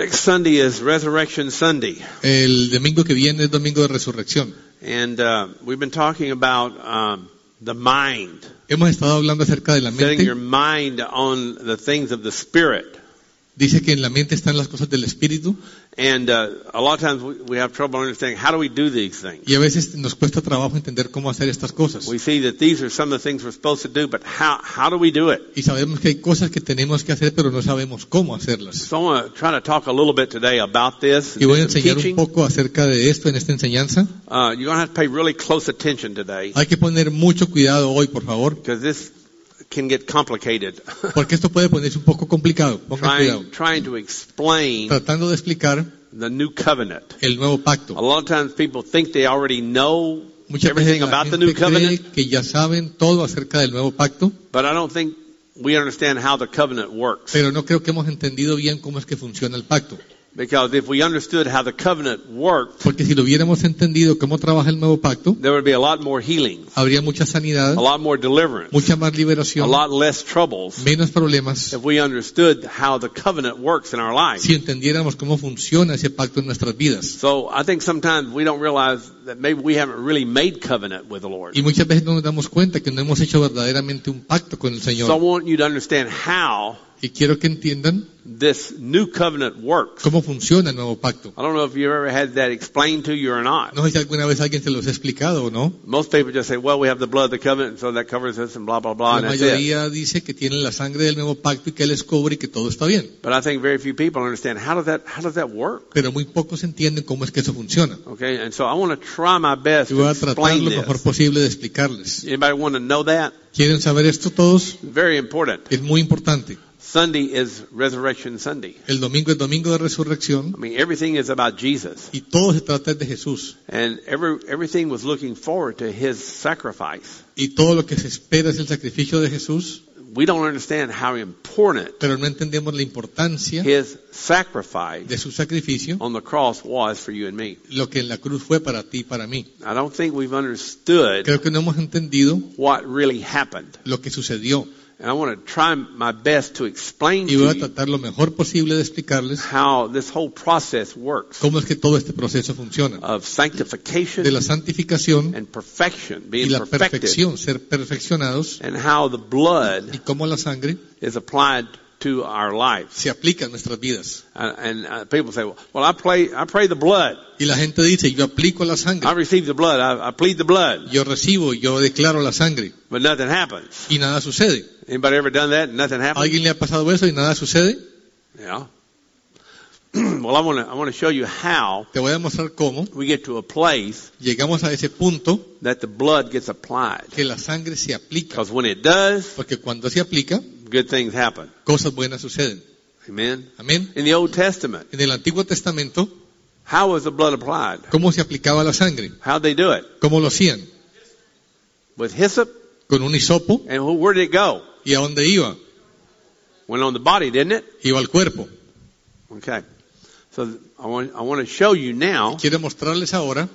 Next Sunday is Resurrection Sunday. El domingo que viene es domingo de resurrección. And we've been talking about the mind. Hemos estado hablando acerca de la Setting your mente. mind on the things of the Spirit. Dice que en la mente están las cosas del espíritu. And a lot of times we have trouble understanding how do we do these things. Y a veces nos cuesta trabajo entender cómo hacer estas cosas. We see that these are some of the things we're supposed to do, but how do we do it? Y sabemos que hay cosas que tenemos que hacer, pero no sabemos cómo hacerlas. So I want to try to talk a little bit today about this. Y voy a This enseñar un teaching. poco acerca de esto en esta enseñanza. You're going to have to pay really close attention today Hay que poner mucho cuidado hoy, por favor, because this can get complicated. porque esto puede ponerse un poco complicado. Pongan cuidado. trying to explain Tratando de explicar the new covenant. el nuevo pacto. A lot of times people think they already know Muchas veces everything la about the new gente cree covenant, que ya saben todo acerca del nuevo pacto, but I don't think we understand how the covenant works. pero no creo que hemos entendido bien cómo es que funciona el pacto. Because if we understood how the covenant worked, Porque si lo hubiéramos entendido cómo trabaja el nuevo pacto, there would be a lot more healing, habría mucha sanidad, a lot more deliverance, mucha más a liberación, lot less troubles menos problemas, if we understood how the covenant works in our life. si entendiéramos cómo funciona ese pacto en nuestras vidas. So I think sometimes we don't realize that maybe we haven't really made covenant with the Lord. Y muchas veces no nos damos cuenta que no hemos hecho verdaderamente un pacto con el So I Señor. want you to understand how Y quiero que entiendan this new covenant works. cómo funciona el nuevo pacto. I don't know if you ever had that explained to you or not. No sé si alguna vez alguien se los ha explicado o no. Most people just say, well, we have the blood of the covenant, and so that covers us and blah, blah, blah, La and that's it. mayoría dice que tienen la sangre del nuevo pacto y que Él les cubre y que todo está bien. But I think very few people understand how does that work? Pero muy pocos entienden cómo es que eso funciona. Okay, and so I want to try my best Y voy to a tratar explain lo mejor this. posible de explicarles. Anybody want to know that? ¿Quieren saber esto todos? Very important. Es muy importante. Sunday is Resurrection Sunday. El domingo es domingo de resurrección I mean, everything is about Jesus. y todo se trata de Jesús. And everything was looking forward to His sacrifice. Y todo lo que se espera es el sacrificio de Jesús, We don't understand how important pero no entendemos la importancia His sacrifice de su sacrificio, on the cross was for you and me. lo que en la cruz fue para ti y para mí. I don't think we've understood Creo que no hemos entendido what really happened. lo que sucedió. And I want to try my best to explain Y voy a to you tratar lo mejor posible de explicarles how this whole process works cómo es que todo este proceso funciona. of sanctification De la santificación and perfection, y being la perfected, perfección, ser perfeccionados, and how the blood y cómo la sangre is applied to our lives. se aplica en nuestras vidas. And people say, well, I pray the blood. Y la gente dice, yo aplico la I sangre, receive the blood. I plead the blood. yo recibo, yo declaro la sangre, But nothing happens. y nada sucede. Anybody ever done that and nothing ¿A happens? alguien le ha pasado eso y nada sucede? Yeah. Well, I want to show you how Te voy a mostrar cómo we get to a place llegamos a ese punto that the blood gets applied. que la sangre se aplica. Because when it does, Porque cuando se aplica, good things happen. cosas buenas suceden. Amen. Amén. In the Old Testament, En el Antiguo Testamento, how was the blood applied? ¿cómo se aplicaba la sangre? How'd they do it? ¿Cómo lo hacían? With hyssop? Con un hisopo. And where did it go? ¿Y a dónde iba? Went on the body, didn't it? Iba al cuerpo. Okay. So I want to show you now, Quiero mostrarles ahora,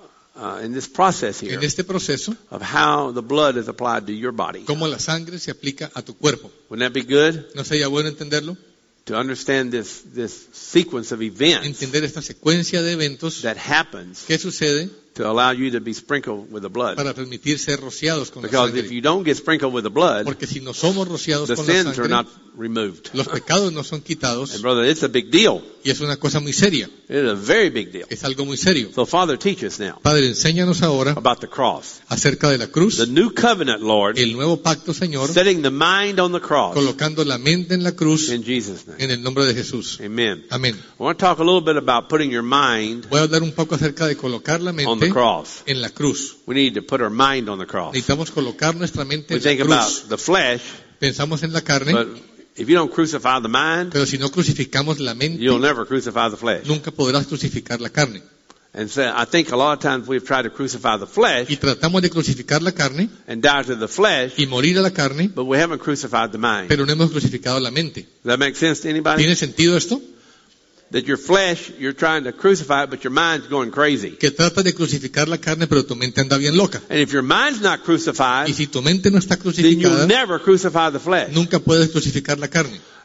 in this process here, en este proceso, of how the blood is applied to your body. cómo la sangre se aplica a tu cuerpo. Wouldn't that be good? ¿No sería bueno entenderlo? To understand this sequence of events Entender esta secuencia de eventos that happens que sucede to allow you to be sprinkled with the blood. para permitir ser rociados con la Because if sangre. you don't get sprinkled with the blood, Porque si no somos rociados the con la sins are sangre, not removed. los pecados no son quitados And brother, it's a big deal. y es una cosa muy seria. It is a very big deal. Es algo muy serio. So Father, teach us now Padre, enséñanos ahora about the cross. acerca de la cruz, The new covenant, Lord, el nuevo pacto, Señor, setting the mind on the cross colocando la mente en la cruz in Jesus' name. en el nombre de Jesús. Amen. Amén. I want to talk a little bit about putting your mind Voy a hablar un poco acerca de colocar la on the mente cross. en la cruz. We need to put our mind on the cross. Necesitamos colocar nuestra mente We en la think cruz. about the flesh, Pensamos en la carne, but if you don't crucify the mind, pero si no crucificamos la mente, you'll never crucify the flesh. nunca podrás crucificar la carne. And so I think a lot of times we've tried to crucify the flesh Y tratamos de crucificar la carne and die to the flesh, y morir a la carne, but we haven't crucified the mind. pero no hemos crucificado la mente. Does that make sense to anybody? ¿Tiene sentido esto? That your flesh, you're trying to crucify it, but your mind's going crazy. Que tratas de crucificar la carne, pero tu mente anda bien loca. And if your mind's not Y crucified, si tu mente no está then you'll crucificada, never crucify the flesh. nunca puedes crucificar la carne.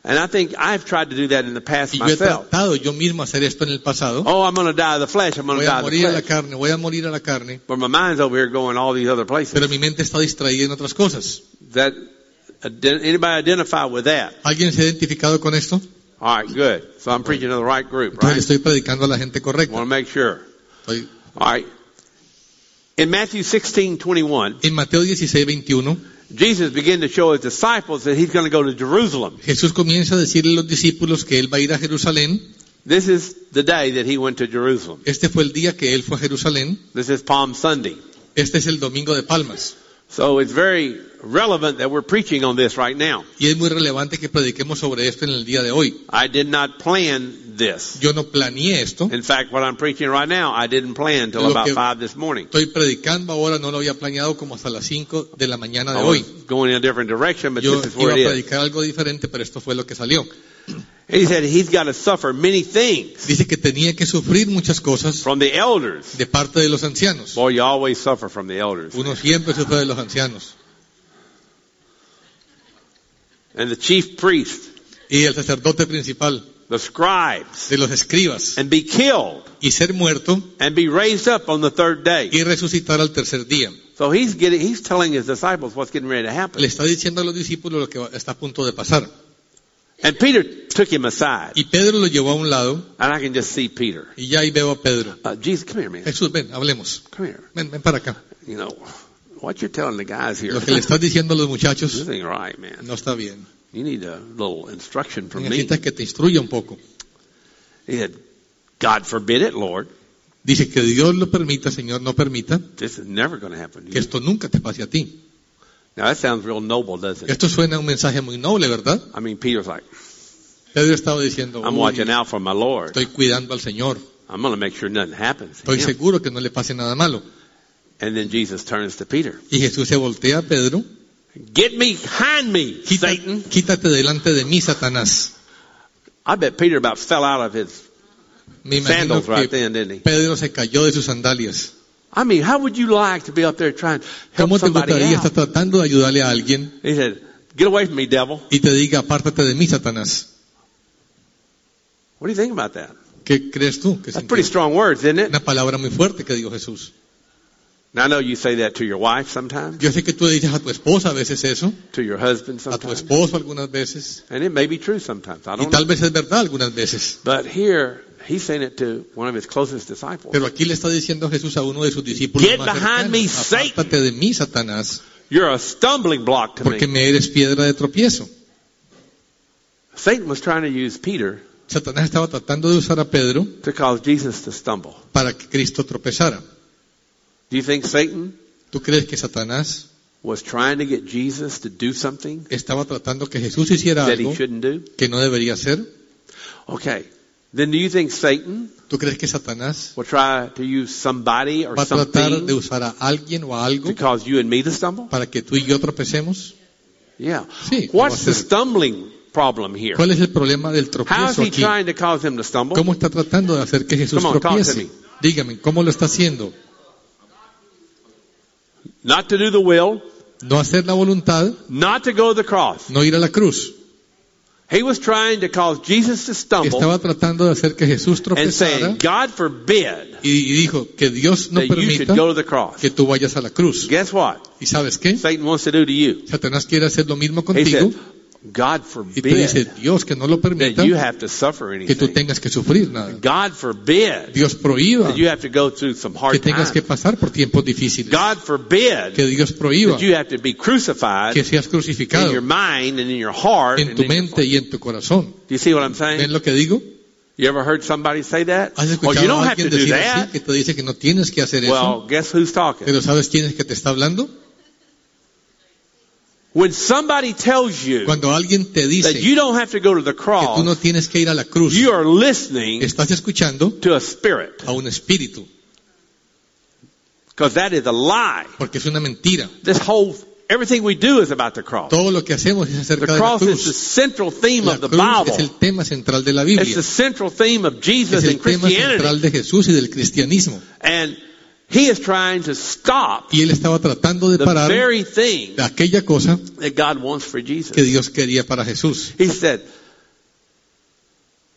And I think I've tried to do that in the past Y yo he myself. tratado yo mismo hacer esto en el pasado. Oh, I'm going to die of the flesh. I'm going to Voy a die of the morir a la flesh. carne, voy a morir a la carne. But my mind's over here going all these other places. Pero mi mente está distraída en otras cosas. That anybody identify with that? ¿Alguien se ha identificado con esto? All right, good. So I'm preaching to the right group, Entonces le right? estoy predicando a la gente I correcta. want to make sure. Estoy- All right. In Matthew 16:21, En Mateo 16:21, Jesus began to show his disciples that he's going to go to Jerusalem. Jesús comienza a decirle a los discípulos que él va a ir a Jerusalén. This is the day that he went to Jerusalem. Este fue el día que él fue a Jerusalén. This is Palm Sunday. Este es el Domingo de Palmas. So it's very relevant that we're preaching on this right now. Y es muy relevante que prediquemos sobre esto en el día de hoy. I did not plan this. Yo no planeé esto. In fact, what I'm preaching right now, I didn't plan until Lo about que- 5 this morning. Estoy predicando ahora, no lo había planeado como hasta las 5 de la mañana de I hoy. was going in a different direction, but Yo this is iba where a it is. predicar algo diferente, pero esto fue lo que salió. He said he's got to suffer many things Dice que tenía que sufrir muchas cosas from the elders. de parte de los ancianos. Boy, you always suffer from the elders. Uno siempre sufre de los ancianos. And the chief priest, Y el sacerdote principal, the scribes, de los escribas. and be killed Y ser muerto and be raised up on the third day. y resucitar al tercer día. So he's telling his disciples what's getting ready to happen. Le está diciendo a los discípulos lo que está a punto de pasar. And Peter took him aside. Y Pedro lo llevó a un lado And I can just see Peter. y ya ahí veo a Pedro. Jesus, come here, man. Jesús, ven, hablemos. Come here. Ven para acá. You know, what you're telling the guys here, Lo que le estás diciendo a los this muchachos ain't right, man. no está bien. You need a little instruction from me. Necesitas que te instruya un poco. He said, God forbid it, Lord. Dice que Dios lo permita, Señor, no permita This is never going to happen to que you. esto nunca te pase a ti. Now that sounds real noble, doesn't it? Esto suena a un mensaje muy noble, ¿verdad? I mean, Peter's like, Pedro estaba diciendo, I'm "Uy, watching out for my Lord. estoy cuidando al Señor. I'm going to make sure nothing happens to Estoy him." seguro que no le pase nada malo. And then Jesus turns to Peter. Y Jesús se voltea a Pedro. Get behind me, Satan. Quítate delante de mí, Satanás. I bet Peter about fell out of his Me imagino sandals right que then, didn't he? Pedro se cayó de sus sandalias. I mean, how would you like to be up there trying to help ¿Cómo te somebody gustaría out? estar tratando de ayudarle a alguien He said, get away from me, devil. y te diga, apártate de mí, Satanás? What do you think about that? ¿Qué crees tú? ¿Qué That's pretty strong words, isn't it? Una palabra muy fuerte que dijo Jesús. Now, I know you say that to your wife sometimes, Yo sé que tú le dices a tu esposa a veces eso, to your husband a tu sometimes, esposo algunas veces, and it may be true sometimes. I y don't tal know. vez es verdad algunas veces. But here, he's saying it to one of his closest disciples. Pero aquí le está diciendo Jesús a uno de sus discípulos Get más behind me, cercanos, Satan. apártate de mí, Satanás, You're a stumbling block to porque me. me eres piedra de tropiezo. Satan was trying to use Peter Satanás estaba tratando de usar a Pedro to cause Jesus to stumble. para que Cristo tropezara. Do you think Satan ¿Tú crees que Satanás was trying to get Jesus to do something estaba tratando que Jesús hiciera that he algo shouldn't do? que no debería hacer? Okay. Then do you think Satan ¿Tú crees que Satanás will try to use somebody or va a tratar de something usar a alguien o a algo to cause you and me to stumble? para que tú y yo tropecemos? Yeah. Sí, lo va a What's the hacer. stumbling problem here? ¿Cuál es el problema del How is tropiezo he aquí? trying to cause him to stumble? ¿Cómo está tratando de hacer que Jesús Come on, talk to tropiece? me. Dígame, ¿cómo lo está haciendo? Not to do the will, No hacer la voluntad, not to go to the cross. no ir a la cruz. He was trying to cause Jesus to stumble Estaba tratando de hacer que Jesús and tropezara saying, God forbid y dijo que Dios no that you should permita go to the cross. que tú vayas a la cruz. Guess what? ¿Y sabes qué? Satan wants to do to you. Satanás quiere hacer lo mismo He contigo said, God y te dice, forbid Dios que no lo permita that you have to suffer que tú anything. tengas que sufrir nada. God forbid Dios prohíba that you have to go through some que hard tengas que times. pasar por tiempos difíciles. God forbid Que Dios prohíba that you have to be crucified que seas in crucificado your mind and in your heart. en and tu in your mente soul. y en tu corazón. Do you see what I'm saying? ¿Ven lo que digo? You ever heard somebody say that? ¿Has Oh, you escuchado don't a have to alguien do decir that. así que te dice que no tienes que hacer eso? Well, guess who's talking? Pero ¿sabes quién es que te está hablando? When somebody tells you Cuando alguien te dice that you don't have to go to the que tú no cross, tienes que ir a la cruz, you are listening estás escuchando to a spirit. a un espíritu, Because that is a lie. porque es una mentira. Everything we do is about the cross. Todo lo que hacemos es The acerca de la cross is the cruz. central theme La of the cruz es Bible. el tema central de la It's Biblia. the central theme of Es Jesus el and tema central Christianity. de Jesús y del cristianismo. And he is trying to stop Y él estaba tratando de the parar very thing aquella cosa that God wants for Jesus. que Dios quería para Jesús. He said,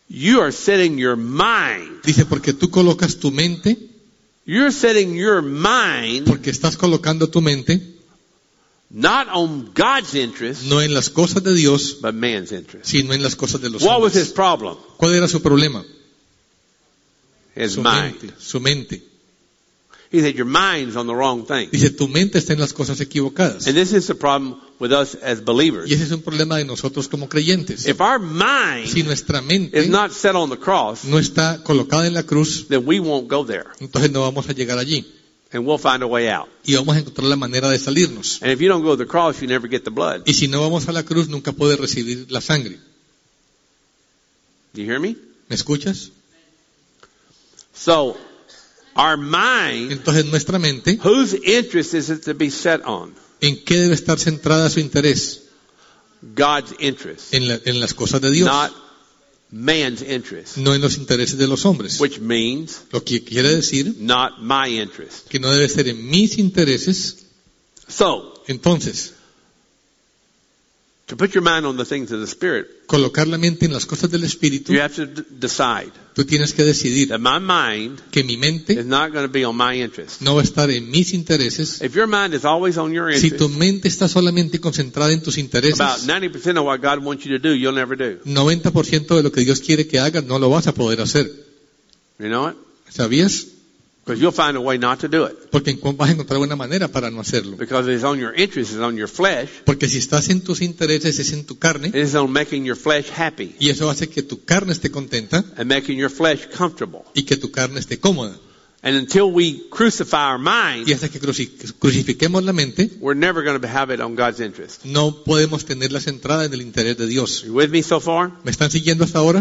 You are setting your mind. Dice, porque tú colocas tu mente, You're setting your mind porque estás colocando tu mente not on God's interest, no en las cosas de Dios, but man's interest. sino en las cosas de los What was his hombres. problem? ¿Cuál era su problema? His Su mind. mente, su mente. He said, your mind's on the wrong thing. Dice, tu mente está en las cosas equivocadas. And this is the problem with us as believers. Y ese es un problema de nosotros como creyentes. If our Si mind nuestra is mente not set on the cross, no está colocada en la cruz, then we won't go there. entonces no vamos a llegar allí. And we'll find a way out. Y vamos a encontrar la manera de salirnos. And if you don't go to the cross, you never get the blood. Y si no vamos a la cruz, nunca puedes recibir la sangre. Do you hear me? ¿Me escuchas? So, our mind, Entonces nuestra mente, whose interest is it to be set on? ¿en qué debe estar centrada su interés? God's interest, En las cosas de Dios, not man's interest, no en los intereses de los hombres. which means Lo que quiere decir not my interest. que no debe ser en mis intereses. So, Entonces, to put your mind on the things of the Spirit, colocar la mente en las cosas del Espíritu, you have to decide tú tienes que decidir that my mind que mi mente is not going to be on my interest. no va a estar en mis intereses. If your mind is always on your Si tu interest, mente está solamente concentrada en tus intereses, about 90% of what God wants you to do, you'll never do. 90% de lo que Dios quiere que hagas no lo vas a poder hacer. You know it? ¿Sabías? Because you'll find a way not to do it. Porque vas a encontrar una manera para no hacerlo. Because it's on your interest, it's on your flesh, Porque si estás en tus intereses es en tu carne, it's on making your flesh happy y eso hace que tu carne esté contenta and making your flesh comfortable. y que tu carne esté cómoda. And until we crucify our Y mind, hasta que crucifiquemos la mente, we're never going to have it on God's interest. no podemos tenerla centrada en el interés de Dios. You with me so far? ¿Me están siguiendo hasta ahora?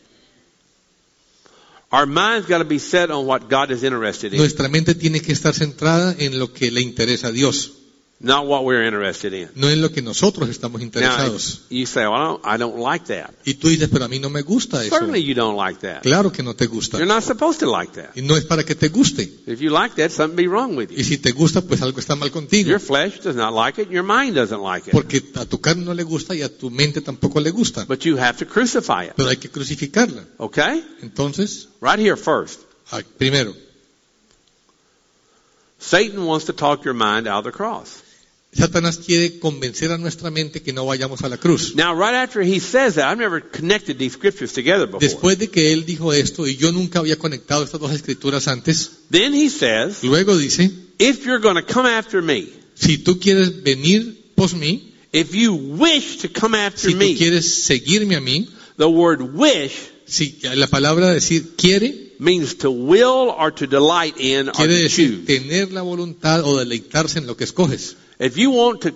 Our mind's got to be set on what God is interested in, Nuestra mente tiene que estar centrada en lo que le interesa a Dios, not what we're interested in. no en lo que nosotros estamos Now, interesados. you say, well, I don't like that. Y tú dices, pero a mí no me gusta eso. Certainly you don't like that. Claro que no te gusta. You're not supposed to like that. Y no es para que te guste. If you like that, something be wrong with Y you. si te gusta, pues algo está mal contigo. Your flesh does not like it, your mind doesn't like it. Porque a tu carne no le gusta y a tu mente tampoco le gusta. But you have to crucify it. Pero hay que crucificarla. Okay? Entonces, Right here first. primero, Satan wants to talk your mind out of the cross. Satanás quiere convencer a nuestra mente que no vayamos a la cruz. Now, right after he says that, I've never connected these scriptures together before. Después de que él dijo esto, y yo nunca había conectado estas dos escrituras antes, Then he says, luego dice, if you're going to come after me, si tú quieres venir pos mí, if you wish to come after si tú me, quieres seguirme a mí, the word wish si la palabra decir quiere, means to will or to delight in or quiere to decir choose. tener la voluntad o deleitarse en lo que escoges. If you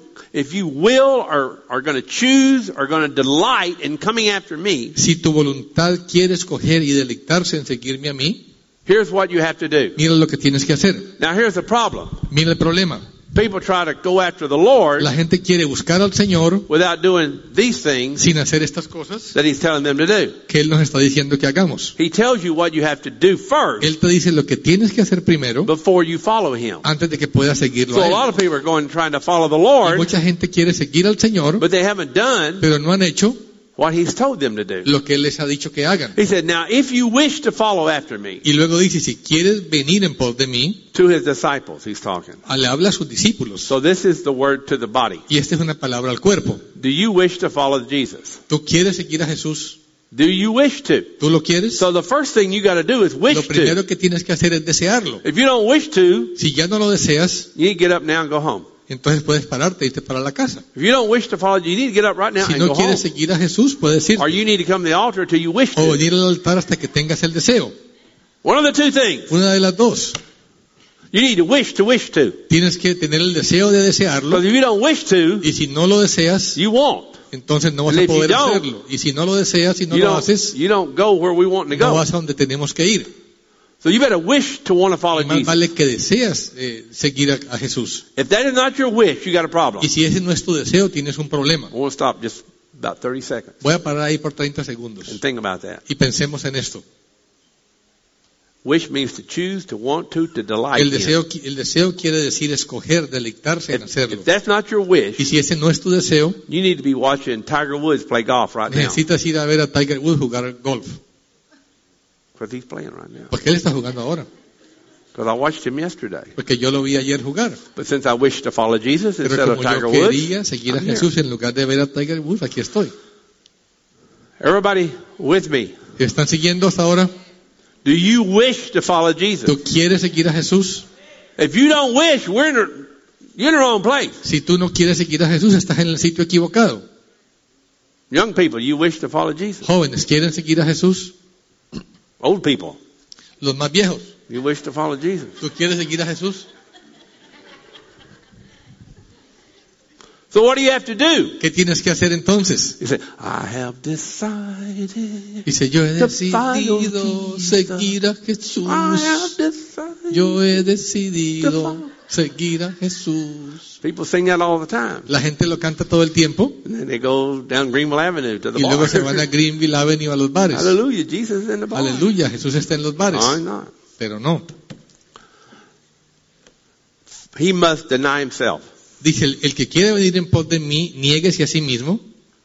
will or are going to choose or going to delight in coming after me, Si tu voluntad quiere escoger y deleitarse en seguirme a mí, here's what you have to do. mira lo que tienes que hacer. Now here's the problem. Mira el problema. People try to go after the Lord La gente quiere buscar al Señor without doing these things sin hacer estas cosas that He's telling them to do. que Él nos está diciendo que hagamos. He tells you what you have to do first Él te dice lo que tienes que hacer primero before you follow Him. antes de que puedas seguirlo So a a lot Él. of people are going trying to follow the Y Lord, mucha gente quiere seguir al Señor, but they haven't done pero no han hecho what He's told them to do. lo que Él les ha dicho que hagan. He said, now if you wish to follow after me, Y luego dice, si quieres venir en pos de mí, to His disciples, He's talking. le habla a sus discípulos. So this is the word to the body. Y esta es una palabra al cuerpo. Do you wish to follow Jesus? ¿Tú quieres seguir a Jesús? Do you wish to? ¿Tú lo quieres? So the first thing you got to do is Lo wish to. primero que tienes que hacer es desearlo. If you don't wish to, Si ya no lo deseas, you need to get up now and go home. entonces puedes pararte e irte para la casa. If you don't wish to follow, you need to get up right now Si and no go home. quieres seguir a Jesús, puedes ir Or you need to come to the altar till you wish o to. venir al altar hasta que tengas el deseo. One of the two things. Una de las dos. You need to wish to wish to. Tienes que tener el deseo de desearlo Because if you don't wish to, y si no lo deseas, you won't. entonces no vas And a if you poder don't, hacerlo. Y si no lo deseas y no You lo don't, haces, you don't go where we want to no go. vas a donde tenemos que ir. So you better wish to want to follow Y más Jesus. vale que deseas seguir a Jesús. If that is not your wish, you got a problem. Y si ese no es tu deseo, tienes un problema. I want to stop just about 30 seconds Voy a parar ahí por 30 segundos. and think about that. Y pensemos en esto. Wish means to choose, to want to delight El in. deseo quiere decir escoger, deleitarse en hacerlo. If that's not your wish, Y si ese no es tu deseo, you need to be watching Tiger Woods play golf right now. necesitas ir a ver a Tiger Woods jugar golf. Because he's playing right now. Porque él está jugando ahora. Because I watched him yesterday. Porque yo lo vi ayer jugar. But since I wish to follow Jesus Pero instead of como Tiger yo Woods, quería seguir a I'm here. Jesús en lugar de ver a Tiger Woods, aquí estoy. Everybody with me. ¿Están siguiendo hasta ahora? Do you wish to follow Jesus? ¿Tú quieres seguir a Jesús? If you don't wish, you're in the wrong place. Si tú no quieres seguir a Jesús, estás en el sitio equivocado. Young people, you wish to follow Jesus. Jóvenes, ¿quieren seguir a Jesús? Old people, Los más viejos, you wish to follow Jesus. ¿tú quieres seguir a Jesús? So what do you have to do? ¿Qué tienes que hacer entonces? You say, I have decided. Dice, yo he To follow decidido Jesus. seguir a Jesús. I have decided. Yo he To decidido follow. seguir a Jesús. People sing that all the time. La gente lo canta todo el tiempo And then they go down Greenville Avenue to the y luego bar. se van a Greenville Avenue a los bares. Hallelujah, Jesus is in the bar. Aleluya, Jesús está en los bares. No, he's not. Pero no. He must deny himself. Dice, el que quiere venir en pos de mí, niéguese a sí mismo.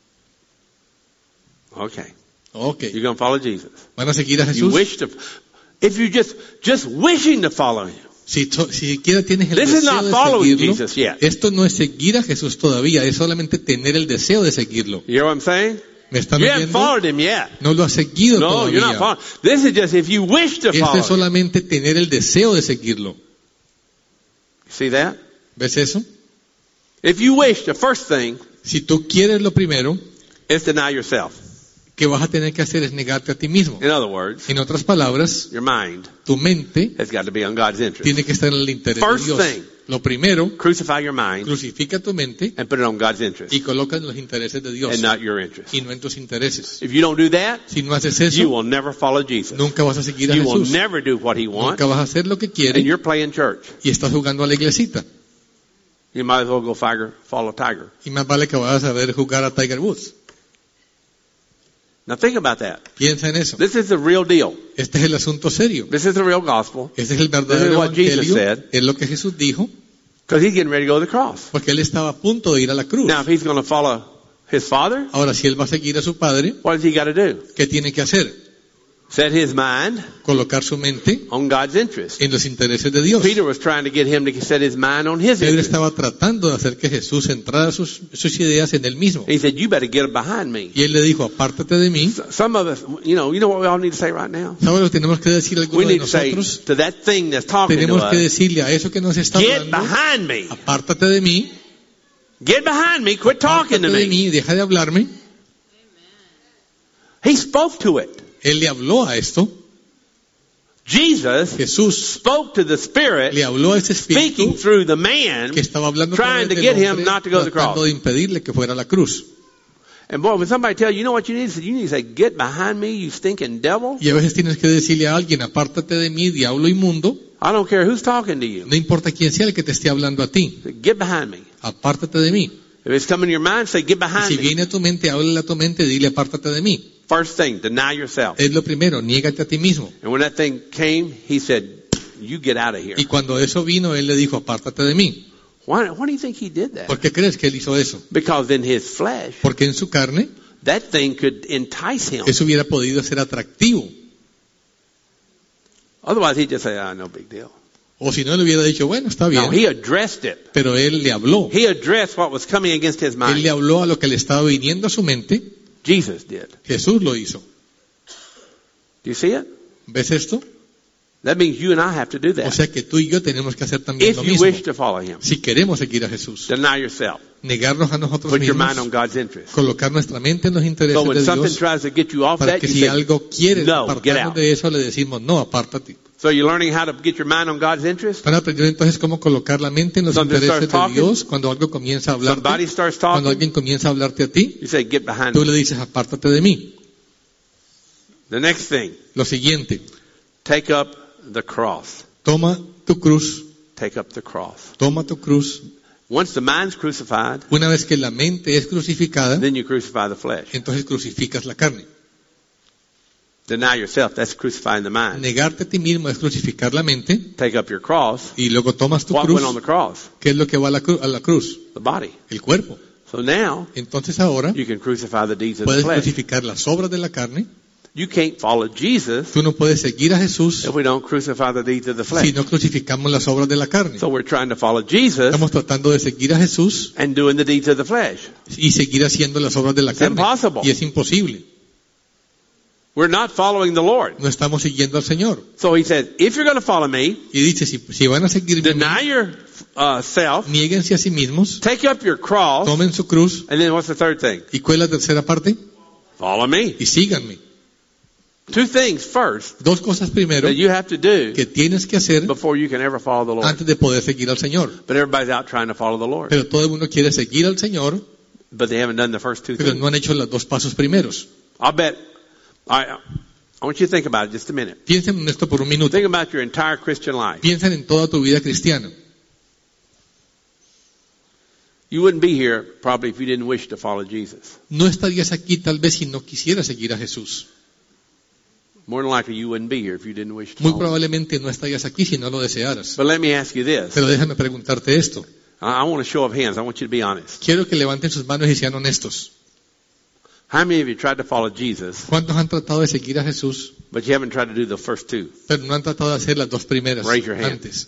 Okay. Ok, You're going to follow Jesus. van a seguir a You Jesús. wish to, if you just wishing to follow him. Si siquiera tienes el This is deseo not de following seguirlo, Jesus yet. esto no es seguir a Jesús todavía, es solamente tener el deseo de seguirlo. You hear what I'm saying? ¿Me están You haven't oyendo? followed him yet. No lo has seguido No, you're not todavía. following. This is just if you wish to Esto follow es him. solamente tener el deseo de seguirlo. See that? ¿Ves eso? If you wish, the first thing Si tú quieres lo primero, is deny yourself. que vas a tener que hacer es negarte a ti mismo. In other words, En otras palabras, your mind tu mente has got to be on God's interest. tiene que estar en el interés de First Dios. thing. Lo primero, Crucify your mind crucifica tu mente and put it on God's interest y coloca en los intereses de Dios and not your interest. y no en tus intereses. If you don't do that, Si no haces you eso, will never follow Jesus. nunca vas a seguir a You will Jesús. never do what he wants, Nunca vas a hacer lo que and quiere you're playing church. y estás jugando a la iglesita. You might as well go follow Tiger. Y más vale que vayas a ver jugar a Tiger Woods. Now think about that. Piensa en eso. This is the real deal. Este es el asunto serio. This is the real gospel. Este es el This is verdadero what Jesus evangelio. said. Es lo que Jesús dijo, Because he's getting ready to go to the cross. porque él estaba a punto de ir a la cruz. Now, if he's going to follow his Father, Ahora, si él va a seguir a su padre, what does he got to do? ¿qué tiene que hacer? Set his mind Colocar su mente on God's interest. en los intereses de Dios. Peter was trying to get him to set his mind on his Pedro interest. estaba tratando de hacer que Jesús centrara sus ideas en él mismo. He said, you better get behind me. Y él le dijo, apártate de mí. Some of us, you know what we all need to say right now? ¿Sabes lo que tenemos que decir We algunos de need to say nosotros? to that thing that's talking to Tenemos que us, decirle a eso que nos está get hablando, behind me. apártate de mí, Get behind me. Quit talking apártate to de me. mí, deja de hablarme. He spoke to it. Él le habló a esto. Jesus Jesús spoke to the Spirit, le habló a ese speaking espíritu through the man, que estaba hablando a trying través to del get him hombre, not to go to the tratando cross. de impedirle que fuera a la cruz. And boy, when somebody tells you know what you need, you need to say, get behind me, you stinking devil. Y a veces tienes que decirle a alguien, apártate de mí, diablo inmundo. I don't care who's talking to you. No importa quién sea el que te esté hablando a ti. Say, get behind me. Apártate de mí. If it's coming to your mind, say, get Y behind si me. viene a tu mente, háblale a tu mente, dile apártate de mí. First thing, deny yourself. Es lo primero, niégate a ti mismo. And when that thing came, he said, you get out of here. Y cuando eso vino, él le dijo, apártate de mí. Why do you think he did that? ¿Por qué crees que él hizo eso? Because in his flesh, Porque en su carne, that thing could entice him. eso hubiera podido ser atractivo. Otherwise, he'd just say, no big deal. O si no, le hubiera dicho, bueno, está No, bien. he addressed it. Pero él le habló. He addressed what was coming against his Él le mind. habló a lo que le estaba viniendo a su mente. Jesus did. Jesús lo hizo. Do you see it? ¿Ves esto? That means you and I have to do O that. sea que tú y yo tenemos que hacer también If lo you mismo. wish to follow him, Si queremos seguir a Jesús, deny yourself. negarnos a nosotros Put your mind on mismos, God's interest. colocar nuestra mente en los So intereses when de something Dios, tries to get you off para that, que you si say, algo quiere no, get apartarnos out. de eso, le decimos, no, apártate. So you're learning how to get your mind on God's interest? Van a aprender entonces cómo colocar la mente en los Something intereses starts de Dios cuando algo comienza a Somebody hablarte. starts Cuando talking, alguien comienza a hablarte a ti, you say, get behind tú me. le dices, apártate de mí. The next thing, Lo siguiente, take up the cross. toma tu cruz, Take up the cross. toma tu cruz. Once the mind's crucified, Una vez que la mente es crucificada, then you crucify the flesh. entonces crucificas la carne. Deny yourself, that's crucifying the mind. Negarte a ti mismo es crucificar la mente Take up your cross. y luego tomas tu What cruz. went on the cross? ¿Qué es lo que va a la cruz? The body. El cuerpo. So now, Entonces ahora you can crucify the deeds of the puedes flesh. crucificar las obras de la carne You can't follow Jesus Tú no puedes seguir a Jesús if we don't crucify the deeds of the si flesh. no crucificamos las obras de la carne. So we're trying to follow Jesus Estamos tratando de seguir a Jesús and doing the deeds of the flesh. y seguir haciendo las obras de la It's carne. impossible. Y es imposible. We're not following the Lord. No estamos siguiendo al Señor. So he says, if you're going to follow me, Y dice, si van a seguirme, deny yourself, niéguense a sí mismos, take up your cross, tomen su cruz. and then what's the third thing? ¿Y cuál es la tercera parte? Follow me. Y síganme. Two things first Dos cosas primero that you have to do que tienes que hacer before you can ever follow the Lord. antes de poder seguir al Señor. But everybody's out trying to follow the Lord. Pero todo el mundo quiere seguir al Señor, But they haven't done the first two pero things. no han hecho los dos pasos primeros. I'll bet. I want you to think about it just a minute. Piensen en esto por un minuto. Think about your entire Christian life. Piensen en toda tu vida cristiana. You wouldn't be here probably if you didn't wish to follow Jesus. No estarías aquí tal vez si no quisieras seguir a Jesús. More than likely you wouldn't be here if you didn't wish to Muy follow. probablemente no estarías aquí si no lo desearas. But let me ask you this. Pero déjame preguntarte esto. I want a show of hands. I want you to be honest. Quiero que levanten sus manos y sean honestos. How many of you tried to follow Jesus, ¿Cuántos han tratado de seguir a Jesús, but you haven't tried to do the first two? pero no han tratado de hacer las dos primeras Raise your hand. antes?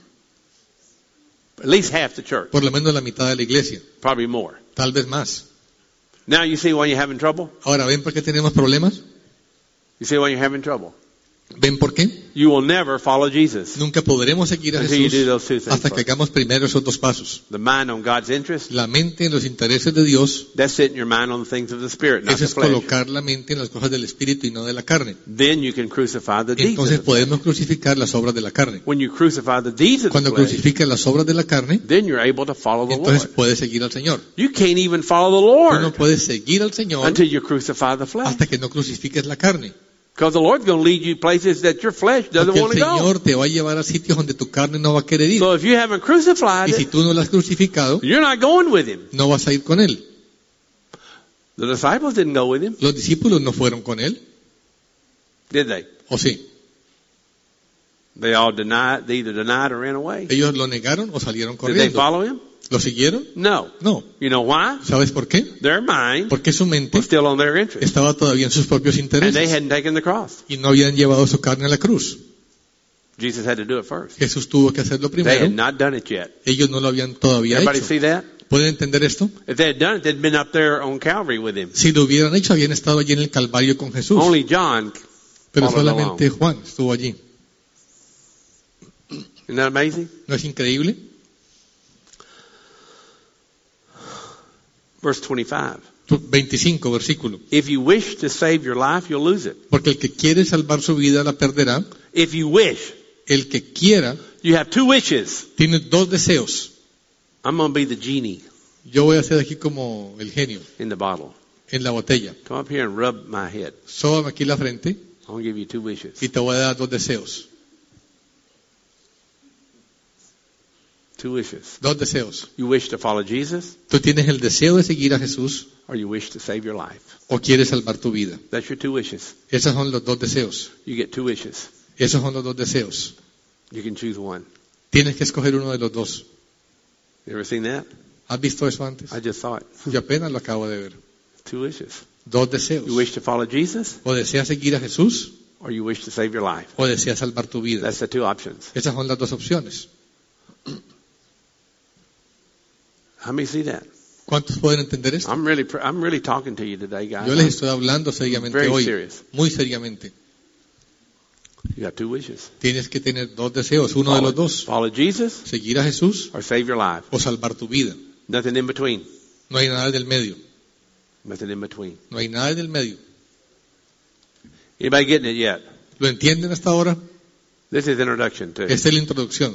At least half the church, Por lo menos la mitad de la iglesia, probably more. tal vez más. Now you see why you're having trouble? Ahora, ¿ven por qué tenemos problemas? You see why you're having trouble? ¿Ven por qué? You will never follow Jesus Nunca podremos seguir a until you do Jesús those two things hasta que first. hagamos primero esos dos pasos. The mind on God's interest, La mente en los intereses de Dios, that's setting your mind on the things of the Spirit, not eso the es flesh. colocar la mente en las cosas del Espíritu y no de la carne. Then you can crucify the deeds of Entonces the flesh. podemos crucificar las obras de la carne. When you crucify the deeds of the Cuando flesh, crucificas las obras de la carne, then you're able to follow the entonces Lord. puedes seguir al Señor. You can't even follow the Tú no Lord puedes seguir al Señor until you crucify the flesh. hasta que no crucifiques la carne. Because the Lord's going to lead you places that your flesh doesn't Porque want el to go. Señor te va a llevar a sitios donde tu carne no va a querer ir. So if you haven't crucified Y si it, tú no lo has crucificado, you're not going with him. no vas a ir con Él. The disciples didn't go with him, Los discípulos no fueron con Él, did they? ¿o sí? They all denied, they either denied or ran away. Ellos lo negaron o salieron Did they corriendo. follow him? ¿Lo siguieron? No. No. You know why? ¿Sabes por qué? Their mind Porque su mente was still on their interest. estaba todavía en sus propios And they intereses hadn't taken the cross. y no habían llevado su carne a la cruz. Jesus had to do it first. Jesús tuvo que hacerlo They primero. had not done it yet. Ellos no lo habían todavía Everybody hecho. see that? ¿Pueden entender esto? If they had done it, they'd been up there on Calvary with him. Si lo hubieran hecho, habían estado allí en el Calvario con Jesús. Only John. Pero followed solamente along. Juan estuvo allí. Isn't that amazing? ¿No es increíble? Verse 25. 25, versículo. If you wish to save your life, you'll lose it. Porque el que quiere salvar su vida la perderá. If you wish, El que quiera you have two wishes. tiene dos deseos. I'm going to be the genie Yo voy a ser aquí como el genio in the bottle. en la botella. Come up here and rub my head. Sóbame aquí la frente I'm going to give you two wishes. y te voy a dar dos deseos. Two wishes. Dos deseos. You wish to follow Jesus, Tú tienes el deseo de seguir a Jesús or you wish to save your life. o quieres salvar tu vida. That's your two wishes. Esos son los dos deseos. You get two wishes. Esos son los dos deseos. You can choose one. Tienes que escoger uno de los dos. You ever seen that? ¿Has visto eso antes? I just saw it. Yo apenas lo acabo de ver. Two wishes. Dos deseos. You wish to follow Jesus, O deseas seguir a Jesús or you wish to save your life. o deseas salvar tu vida. That's the two options. Esas son las dos opciones. How many see that? ¿Cuántos pueden entender esto? I'm really talking to you today, guys. Yo les estoy hablando seriamente Very hoy. serious. Muy seriamente. You got two wishes. Tienes que tener dos deseos, uno de los dos. Follow Jesus Seguir a Jesús or save your life. o salvar tu vida. Nothing in between. No hay nada del medio. Nothing in between. No hay nada del medio. Anybody getting it yet? ¿Lo entienden hasta ahora? This is the introduction too. Esta es la introducción.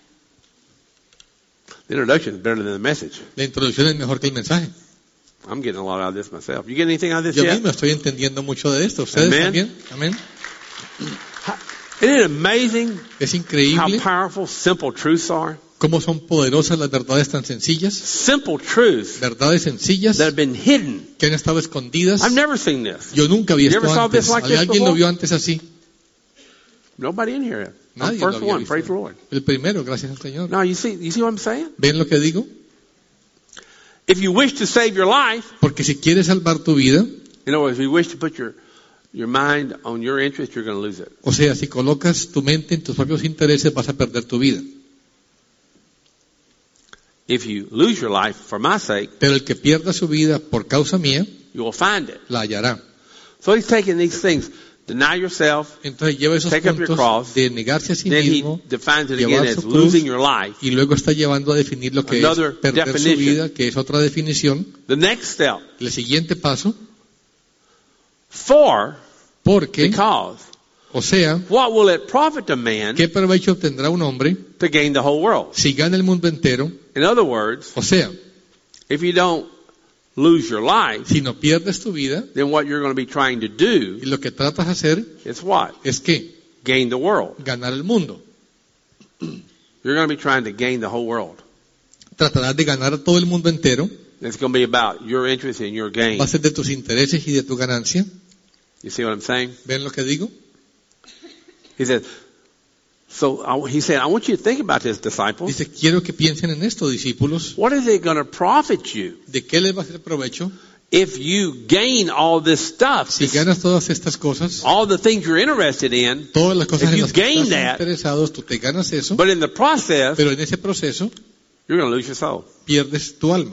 The introduction is better than the message. La introducción es mejor que el mensaje. I'm getting a lot out of this myself. You get anything out of this Yo yet? mismo estoy entendiendo mucho de esto. ¿Ustedes Amén. también? Amén. Isn't it amazing Es how increíble powerful simple truths are? cómo son poderosas las verdades tan sencillas. Simple truths Verdades sencillas that have been hidden. que han estado escondidas. I've never seen this. Yo nunca vi You esto ever saw antes. this like this ¿Alguien lo before? vio antes así? Nobody in here. I'm Nadie the lo first había one. Praise the visto. Lord. El primero, gracias al Señor. No, you see what I'm saying? ¿Ven lo que digo? If you wish to save your life, Porque si quieres salvar tu vida, in other words, if you wish to put your your mind on your interest, you're going to lose it. O sea, si colocas tu mente en tus propios intereses, vas a perder tu vida. If you lose your life for my sake, Pero el que pierda su vida por causa mía, you will find it. la hallará. So he's taking these things. Deny yourself. Entonces lleva esos Take up your puntos cross. de negarse a sí Then he mismo, defines it again llevar as su cruz, losing your life. y luego está llevando a definir lo que Another es perder su definition. vida, que es otra definición. The next step. El siguiente paso, For, porque, because, o sea, what will it profit a man ¿qué provecho obtendrá un hombre to gain the whole world? si gana el mundo entero? In other words, O sea, if you don't lose your life, si no pierdes tu vida, then what you're going to be trying to do y lo que tratas de hacer is what? es que Gain the world. ganar el mundo. You're going to be trying to gain the whole world. Tratarás de ganar a todo el mundo entero. It's going to be about your interest and your gain. Va a ser de tus intereses y de tu ganancia. You see what I'm saying? ¿Ven lo que digo? He said, he said, I want you to think about this, disciples. Dice, quiero que piensen en esto, discípulos. What is it going to profit you ¿De qué les va a hacer provecho if you gain all this stuff, si ganas todas estas cosas? all the things you're interested in, Todas las cosas If en you las que gain estás that, interesados, tú te ganas eso, but in the process, pero en ese proceso you're going to lose your soul. pierdes tu alma.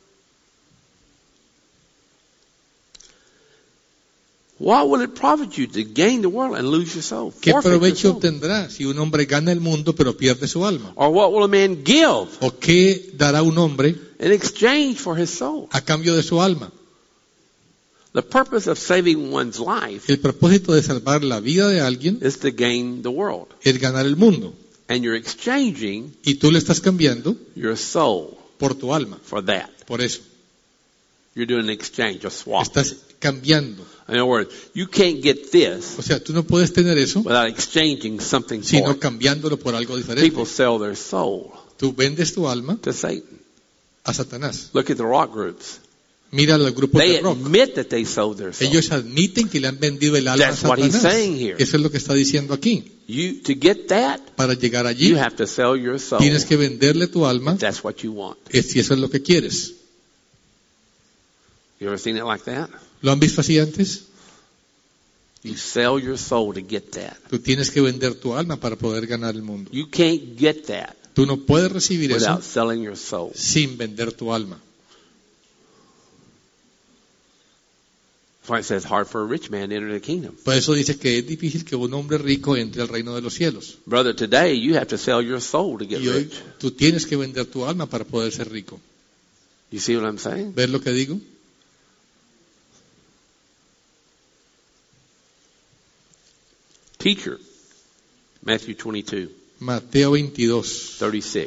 What will it profit you to gain the world and lose your soul? ¿Qué Forfeit your provecho soul. obtendrá si un hombre gana el mundo pero pierde su alma? Or what will a man give ¿O qué dará un hombre in exchange for his soul? a cambio de su alma? The purpose of saving one's life El propósito de salvar la vida de alguien is to gain the world. es ganar el mundo. And you're exchanging Y tú le estás cambiando your soul por tu alma. for that. Por eso. You're doing an exchange, a swap. Estás cambiando. In other words, you can't get this O sea, tú no puedes tener eso without exchanging something for sino it. cambiándolo por algo diferente. People sell their soul Tú vendes tu alma to Satan. a Satanás. Look at the rock groups. Mira los grupos They de rock. admit that they sold their soul. Ellos admiten que le han vendido el alma a That's what he's Satanás. saying here. Eso es lo que está diciendo aquí. To get that, Para llegar allí, you have to sell your soul. tienes que venderle tu alma That's what you want. si eso es lo que quieres. You ever seen it like that? ¿Lo han visto así antes? You sell your soul to get that. Tú tienes que vender tu alma para poder ganar el mundo. You can't get that Tú no puedes recibir eso without selling your soul. sin vender tu alma. That's why it says hard for a rich man to enter the kingdom. Por eso dice que es difícil que un hombre rico entre al reino de los cielos. Brother, today you have to sell your soul to get Y hoy rich. tú tienes que vender tu alma para poder ser rico. You see what I'm saying? ¿Ves lo que digo? Teacher, Matthew 22, Mateo 22, 36.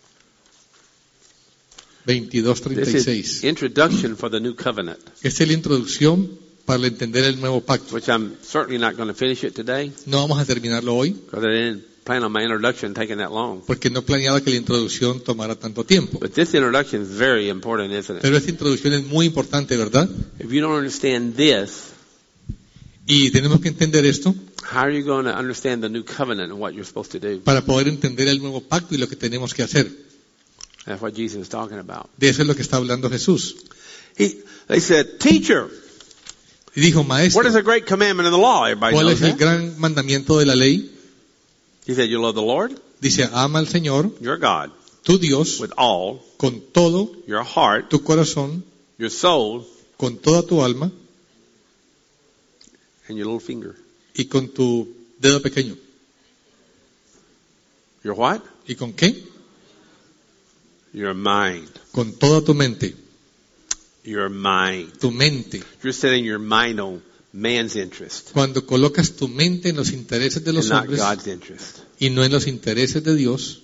22, This is 36. introduction for the new covenant, Esta es la introducción para entender el nuevo pacto. which I'm certainly not going to finish it today No vamos a terminarlo hoy because I didn't plan on my introduction taking that long. porque no planeaba que la introducción tomara tanto tiempo. But this introduction is very important, isn't it? Pero esta introducción es muy importante, ¿verdad? If you don't understand this, Y tenemos que entender esto how are you going to understand the new covenant and what you're supposed to do? para poder entender el nuevo pacto y lo que tenemos que hacer. That's what Jesus is talking about. De eso es lo que está hablando Jesús. They said, Teacher, Y dijo, what maestro, is the great commandment of the law? Everybody ¿cuál knows es el that. gran mandamiento de la ley? He said, you love the Lord, Dice, ama al Señor, your God, tu Dios, with all con todo your heart, tu corazón, your soul, con toda tu alma and your little finger. y con tu dedo pequeño. Your what? ¿Y con qué? Your mind. Con toda tu mente. Your mind. Tu mente. You're setting your mind on man's interest Cuando colocas tu mente en los intereses de and los not hombres God's interest. y no en los intereses de Dios,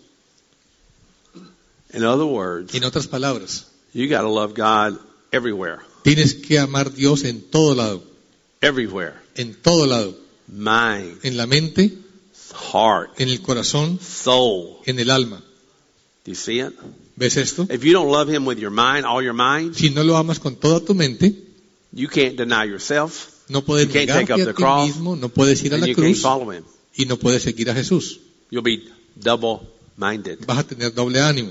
In other words, en otras palabras, you got to love God everywhere. tienes que amar a Dios en todo lado, Everywhere. en todo lado, Mind, en la mente, heart, en el corazón, soul. en el alma. Do you see it? ¿Ves esto? If you don't love Him with your mind, all your mind, Si no lo amas con toda tu mente, you can't deny yourself no puedes You can't take negarte up a the ti cross, mismo, no puedes ir a and la you can't cruz follow Him. y no puedes seguir a Jesús. You'll be double-minded. Vas a tener doble ánimo.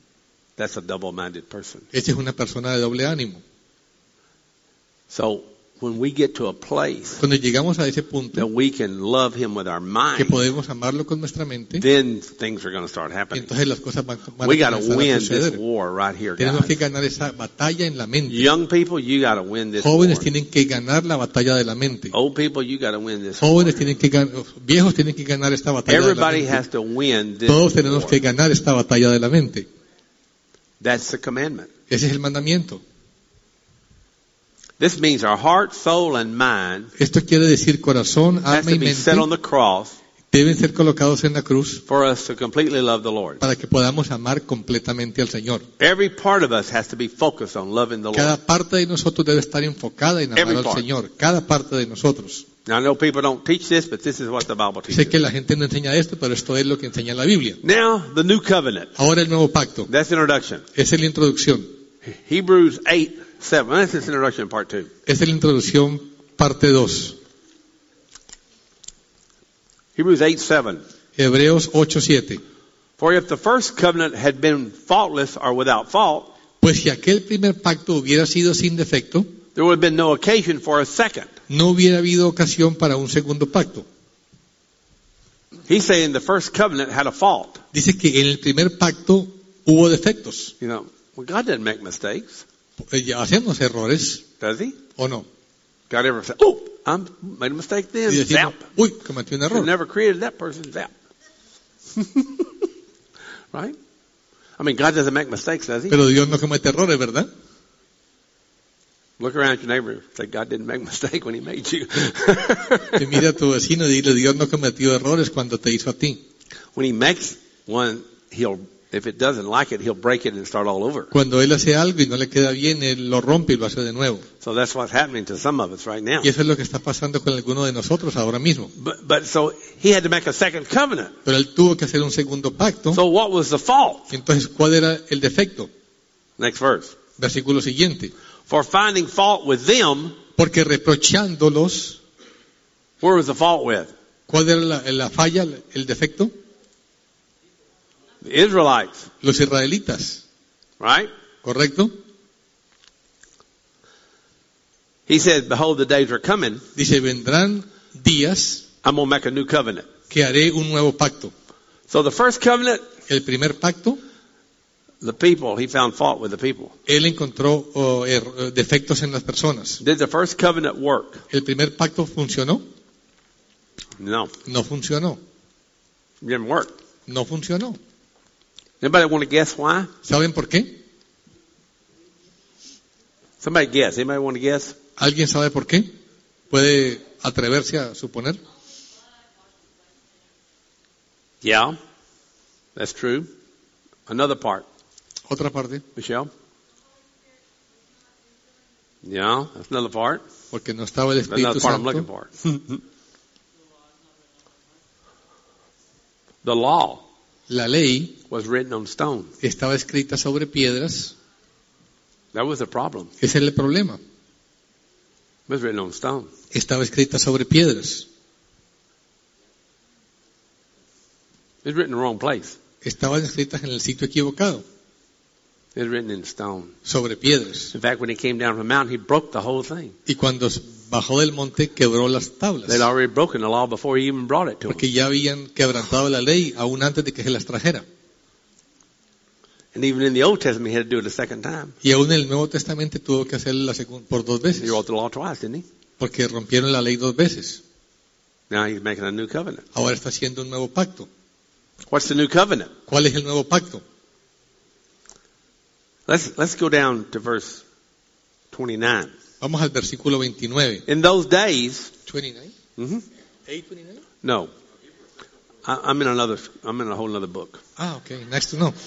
That's a double-minded person. Esa es una persona de doble ánimo. So when we get to a place Cuando llegamos a ese punto that we can love Him with our que mind, podemos amarlo con nuestra mente, then things are going to start happening. entonces las cosas van a We got to comenzar a win this suceder. war right here, Tenemos que guys. ganar esa batalla en la mente. Young people, you got to win this Jóvenes war. tienen que ganar la batalla de la mente. Old people, you got to win this war. Jóvenes tienen que ganar, viejos tienen que ganar esta batalla de la Everybody mente. has to win this Todos tenemos war. que ganar esta batalla de la mente. That's the commandment. Ese es el mandamiento. This means our heart, soul, and mind Esto quiere decir corazón, has alma to y be mente set on the cross deben ser colocados en la cruz for us to completely love the Lord. para que podamos amar completamente al Señor. Every part of us has to be focused on loving the Cada Lord. parte de nosotros debe estar enfocada en amar Every al part. Señor. Cada parte de nosotros. Now, I know people don't teach this, but this is what the Bible Sé teaches. que la gente no enseña esto, pero esto es lo que enseña la Biblia. Now, the new covenant. Ahora el nuevo pacto. That's the introduction. Esa es la introducción. Hebrews 8:7. That's this introduction part 2. Esa es la introducción parte 2. Hebrews 8:7. Hebreos 8:7. For if the first covenant had been faultless or without fault, Pues si aquel primer pacto hubiera sido sin defecto, there would have been no occasion for a second. no hubiera habido ocasión para un segundo pacto. He's saying the first covenant had a fault. Dice que en el primer pacto hubo defectos. You know, well, God doesn't make mistakes, Ya hacemos errores, does He? ¿o no? God ever said, "Oh, I made a mistake then." Y decimos, Zap. uy, cometí un You error. never created that person. Zap. Right? I mean, God doesn't make mistakes, does He? Pero Dios no comete errores, ¿verdad? Look around at your neighbor. Say, God didn't make a mistake when He made you. Y mira a tu vecino y dile, Dios no cometió errores cuando te hizo a ti. When He makes one, if it doesn't like it, He'll break it and start all over. Cuando Él hace algo y no le queda bien, Él lo rompe y lo hace de nuevo. So that's what's happening to some of us right now. Y eso es lo que está pasando con alguno de nosotros ahora mismo. But so He had to make a second covenant. Pero Él tuvo que hacer un segundo pacto. So what was the fault? Entonces, ¿cuál era el defecto? Next verse. Versículo siguiente. For finding fault with them, Porque reprochándolos, where was the fault with? ¿cuál era la falla, el defecto? The Israelites, Los israelitas, right? ¿correcto? He said, behold, the days are coming. Dice, vendrán días I'm going to make a new covenant. que haré un nuevo pacto. So the first covenant, El primer pacto, the people, He found fault with the people. Él encontró defectos en las personas. Did the first covenant work? ¿El primer pacto funcionó? No, No funcionó. it didn't work. No funcionó. Anybody want to guess why? ¿Saben por qué? Somebody guess. Anybody want to guess? ¿Alguien sabe por qué? ¿Puede atreverse a suponer? Yeah, that's true. Another part. Otra parte, Michelle? Yeah, that's another part. porque no estaba el That's another Espíritu part I'm looking Santo. for. The law La ley was written on stone. estaba escrita sobre piedras. That was the problem. Ese es el problema. It was written on stone. Estaba escrita sobre piedras. It was written in the wrong place. Estaban escritas en el sitio equivocado, It was written in stone. sobre piedras. In fact, when he came down from the mountain, he broke the whole thing. Y cuando bajó del monte, quebró las tablas. They'd already broken the law before he even brought it to them. Porque ya habían quebrantado la ley aún antes de que se las trajera. And even in the Old Testament, he had to do it a second time. Y aún en el Nuevo Testamento tuvo que hacerlo por 2 veces. He wrote the law twice, didn't he? Porque rompieron la ley 2 veces. Now he's making a new covenant. Ahora está haciendo un nuevo pacto. What's the new covenant? ¿Cuál es el nuevo pacto? Let's go down to verse 29. Vamos al versículo 29. In those days, 29? mhm, 8:29? no, I'm in a whole other book. Ah, okay. Next to know.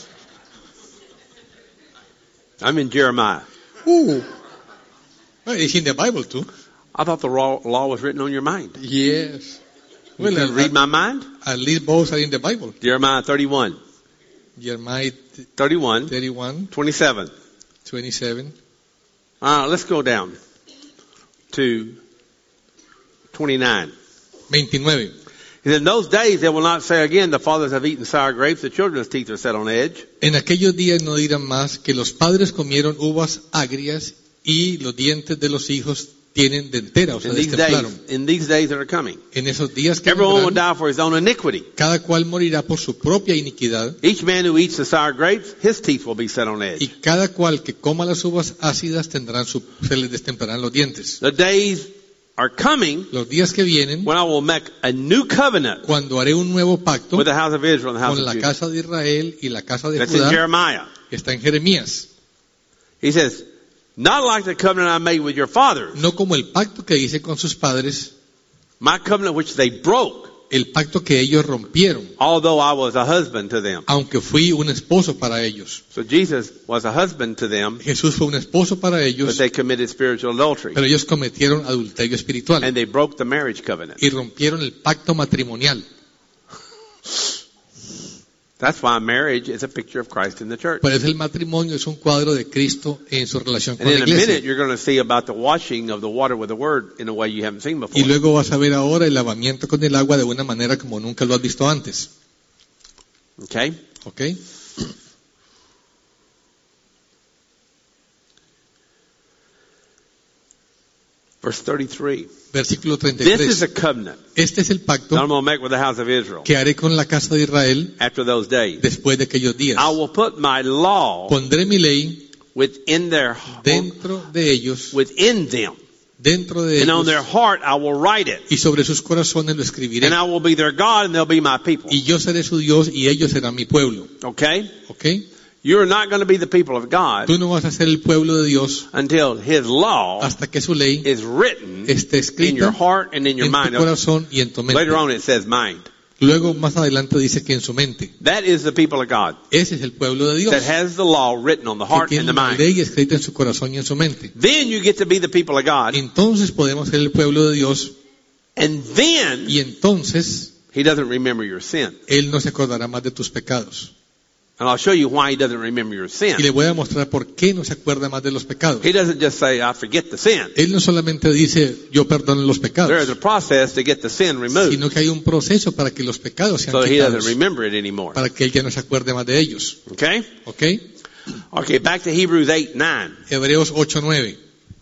I'm in Jeremiah. Well, it's in the Bible too. I thought the law was written on your mind. Yes. You Well, can read my mind? at least both are in the Bible. Jeremiah 31, Jeremiah 31, 31, 27. 27. Let's go down to 29. 29. He said, in those days they will not say again, the fathers have eaten sour grapes, the children's teeth are set on edge. En aquellos días no dirán más que los padres comieron uvas agrias y los dientes de los hijos tienen de entera, o sea, in these destemplaron. days that are coming. En esos días que Everyone will vendrán, die for his own iniquity. cada cual morirá por su propia iniquidad, Each man who eats the sour grapes, his teeth will be set on y edge. cada cual que coma las uvas ácidas se les destemplarán los dientes. The days are coming Los días que vienen, when I will make a new covenant cuando haré un nuevo pacto with the house of Israel and the house con of la Judah. casa de Israel y la casa de That's in Judá, Jeremiah. está en Jeremías. He says, not like the covenant I made with your fathers, No como el pacto que hice con sus padres, my covenant which they broke, el pacto que ellos rompieron, although I was a husband to them. aunque fui un esposo para ellos. So Jesus was a husband to them, Jesús fue un esposo para but ellos, they committed spiritual adultery. pero ellos cometieron adulterio espiritual And they broke the marriage covenant. y rompieron el pacto matrimonial. That's why marriage is a picture of Christ in the church. Por eso el matrimonio es un cuadro de Cristo en su relación con And la in a minute, iglesia. you're going to see about the washing of the water with the word in a way you haven't seen before. Y luego vas a ver ahora el lavamiento con el agua de una manera como nunca lo has visto antes. Okay? ¿Ok? Verse 33. Versículo This is 33. a covenant Este es el that pacto I'm going to make with the house of Israel que haré con la casa de Israel after those days. después de aquellos días. I will put my law Pondré mi ley within their dentro de ellos, within them, dentro de and on their ellos, heart I will write it, y sobre sus corazones lo escribiré. and I will be their God, and they'll be my people. Y yo seré su Dios y ellos serán mi pueblo. Okay? ¿Ok? You're not going to be the people of God Tú no vas a ser el pueblo de Dios until His law hasta que su ley is written esté in your escrita heart and in your en tu mind. corazón y en tu mente. Later on it says mind. Luego, más adelante dice que en su mente. That is the people of God Ese es el pueblo de Dios, that has the law written on the que heart and tiene the la mind. ley escrita en su corazón y en su mente. Then you get to be the people of God, Entonces podemos ser el pueblo de Dios and then y entonces He doesn't remember your sin. Él no se acordará más de tus pecados. And I'll show you why He doesn't remember your sin. Y le voy a mostrar por qué no se acuerda más de los pecados. He doesn't just say, I forget the sin. Él no solamente dice, yo perdono los There is pecados, a process to get the sin removed, sino que hay un proceso para que los pecados sean so He doesn't quitados, remember it anymore. para que Él ya no se acuerde más de ellos. Okay? ¿Ok? Okay, back to Hebrews 8:9. Hebreos 8:9.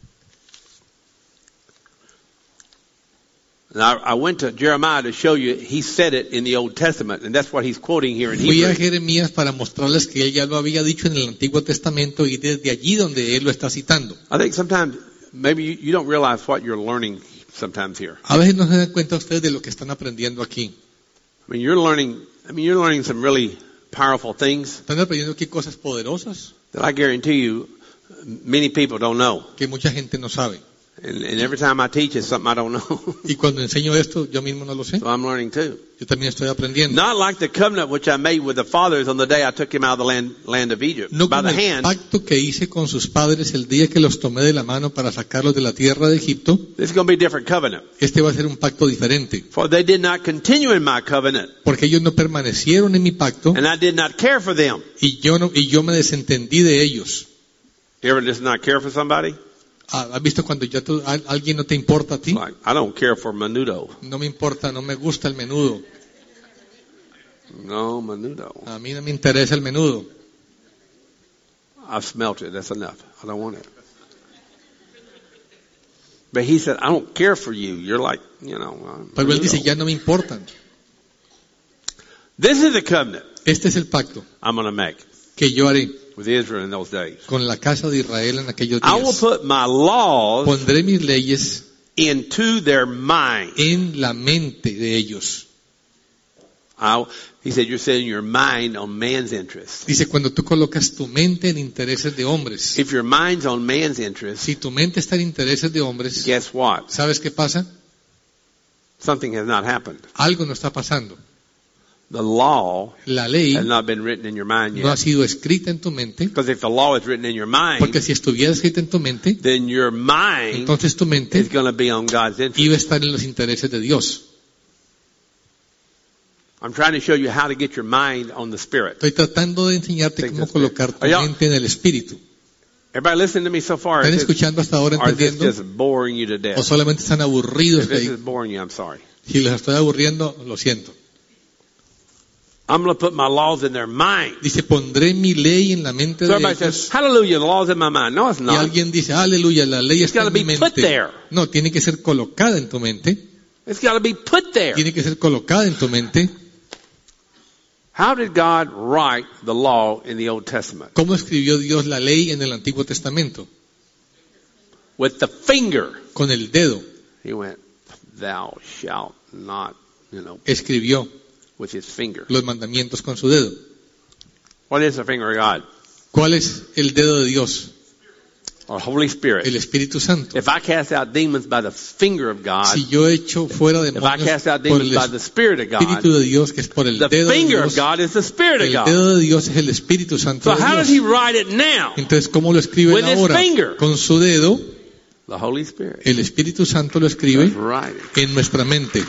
And I went to Jeremiah to show you, he said it in the Old Testament, and that's what he's quoting here in Fui a Hebrews. Jeremías para mostrarles que Él ya lo había dicho en el Antiguo Testamento y desde allí donde Él lo está citando. I think sometimes, maybe you don't realize what you're learning sometimes here. A veces no se dan cuenta ustedes de lo que están aprendiendo aquí. You're learning some really powerful things Están aprendiendo aquí cosas poderosas that I guarantee you many people don't know. que mucha gente no sabe. And every time I teach it's something I don't know. Y cuando enseño esto, yo mismo no lo sé. So I'm learning too. Yo también estoy aprendiendo. Not like the covenant which I made with the fathers on the day I took him out of the land of Egypt. No By como the el hand, pacto que hice con sus padres el día que los tomé de la mano para sacarlos de la tierra de Egipto. this is going to be a different covenant. Este va a ser un pacto diferente. For they did not continue in my covenant, Porque ellos no permanecieron en mi pacto and I did not care for them. y yo me desentendí de ellos. You ever just not care for somebody? ¿Has visto cuando ya alguien no te importa a ti? Like, I don't care for menudo. No me importa, no me gusta el menudo. No, menudo. A mí no me interesa el menudo. I've smelt it. That's enough. I don't want it. But he said, I don't care for you. You're like, Pero él dice, menudo. ya no me importan. This is the covenant Este es el pacto I'm going to make que yo haré with Israel in those days. con la casa de Israel en aquellos I will días. put my laws Pondré mis leyes into their mind. en la mente de ellos. He said, you're setting your mind on man's interest. Dice, cuando tú colocas tu mente en intereses de hombres, If your mind's on man's interest, si tu mente está en intereses de hombres, guess what? ¿sabes qué pasa? Something has not happened. Algo no está pasando. The law La ley has not been written in your mind no ha yet. sido escrita en tu mente, Because if the law is written in your mind, porque si estuviera escrita en tu mente, then your mind entonces tu mente is going to be on God's interest. iba a estar en los intereses de Dios. I'm trying to show you how to get your mind on the Spirit. Estoy tratando de enseñarte Take cómo this colocar tu there. Are y'all- mente en el espíritu. Everybody listening to me so far? ¿Están Is this, escuchando hasta ahora, or is this entendiendo? just boring you to ¿O death? solamente están aburridos If de this ahí? is boring you, I'm sorry. Si los estoy aburriendo, lo siento. I'm going to put my laws in their mind. Dice, pondré mi ley en la mente So de everybody ellos. says, hallelujah, the law's in my mind. No, it's Y not. alguien dice, aleluya, la ley está gotta en mi be put mente. there. No, tiene que ser colocada en tu mente. It's got to be put there. Tiene que ser colocada en tu mente. How did God write the law in the Old Testament? ¿Cómo escribió Dios la ley en el Antiguo Testamento? With the finger. Con el dedo. He went, thou shalt not, Escribió with his finger. los mandamientos con su dedo. What is the finger of God? ¿Cuál es el dedo de Dios? Or Holy Spirit. El Espíritu Santo. If I cast out demons by the finger of God, Si yo echo fuera if I demonios cast out por demons el by the Spirit of God, Espíritu de Dios, que es por el the dedo de finger of Dios, God is the Spirit of el God. dedo de Dios es el Espíritu Santo So de how does Dios. he write it now? Entonces, ¿cómo lo escribe With él his ahora? finger. Con su dedo, The Holy Spirit. el Espíritu Santo lo escribe That's right. en nuestra mente.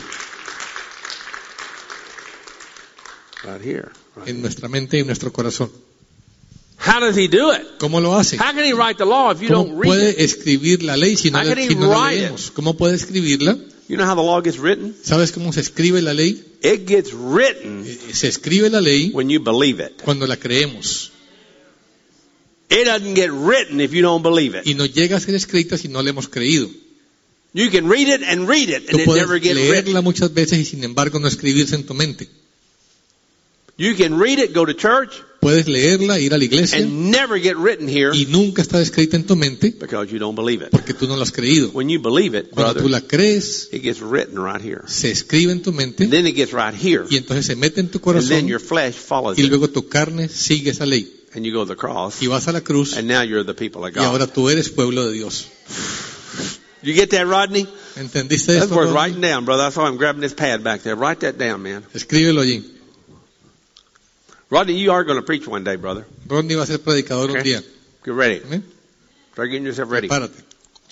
Right here. Right. En nuestra mente y en nuestro corazón. How does he do it? ¿Cómo lo hace? How can he write the law if you don't ¿Cómo read it? puede escribir la ley si no, How can he si no la write it? leemos? ¿Cómo puede escribirla? You know how the law gets written? ¿Sabes cómo se escribe la ley? It gets written Se escribe la ley when you believe it. cuando la creemos. It doesn't get written if you don't believe it. Y no llega a ser escrita si no la hemos creído. You can read it and Tú it puedes never gets written. leerla muchas veces y sin embargo no escribirse en tu mente. You can read it, go to church, Puedes leerla, ir a la iglesia and never get written here y nunca está escrita en tu mente because you don't believe it. porque tú no la has creído. When you believe it, Cuando tú brother, la crees, it gets written right here. se escribe en tu mente Then it gets right here. y entonces se mete en tu And then corazón your flesh follows y it. luego tu carne sigue esa ley. And you go to the cross. Y vas a la cruz And now you're the people of y ahora God. tú eres pueblo de Dios. You get that, Rodney? ¿Entendiste That's esto? worth Rodney? writing down, brother. That's why I'm grabbing this pad back there. Write that down, man. Escríbelo allí. Rodney, you are going to preach one day, brother. Rodney va a ser predicador un Okay. día. Get ready. ¿Eh? Start getting yourself ready. Prepárate.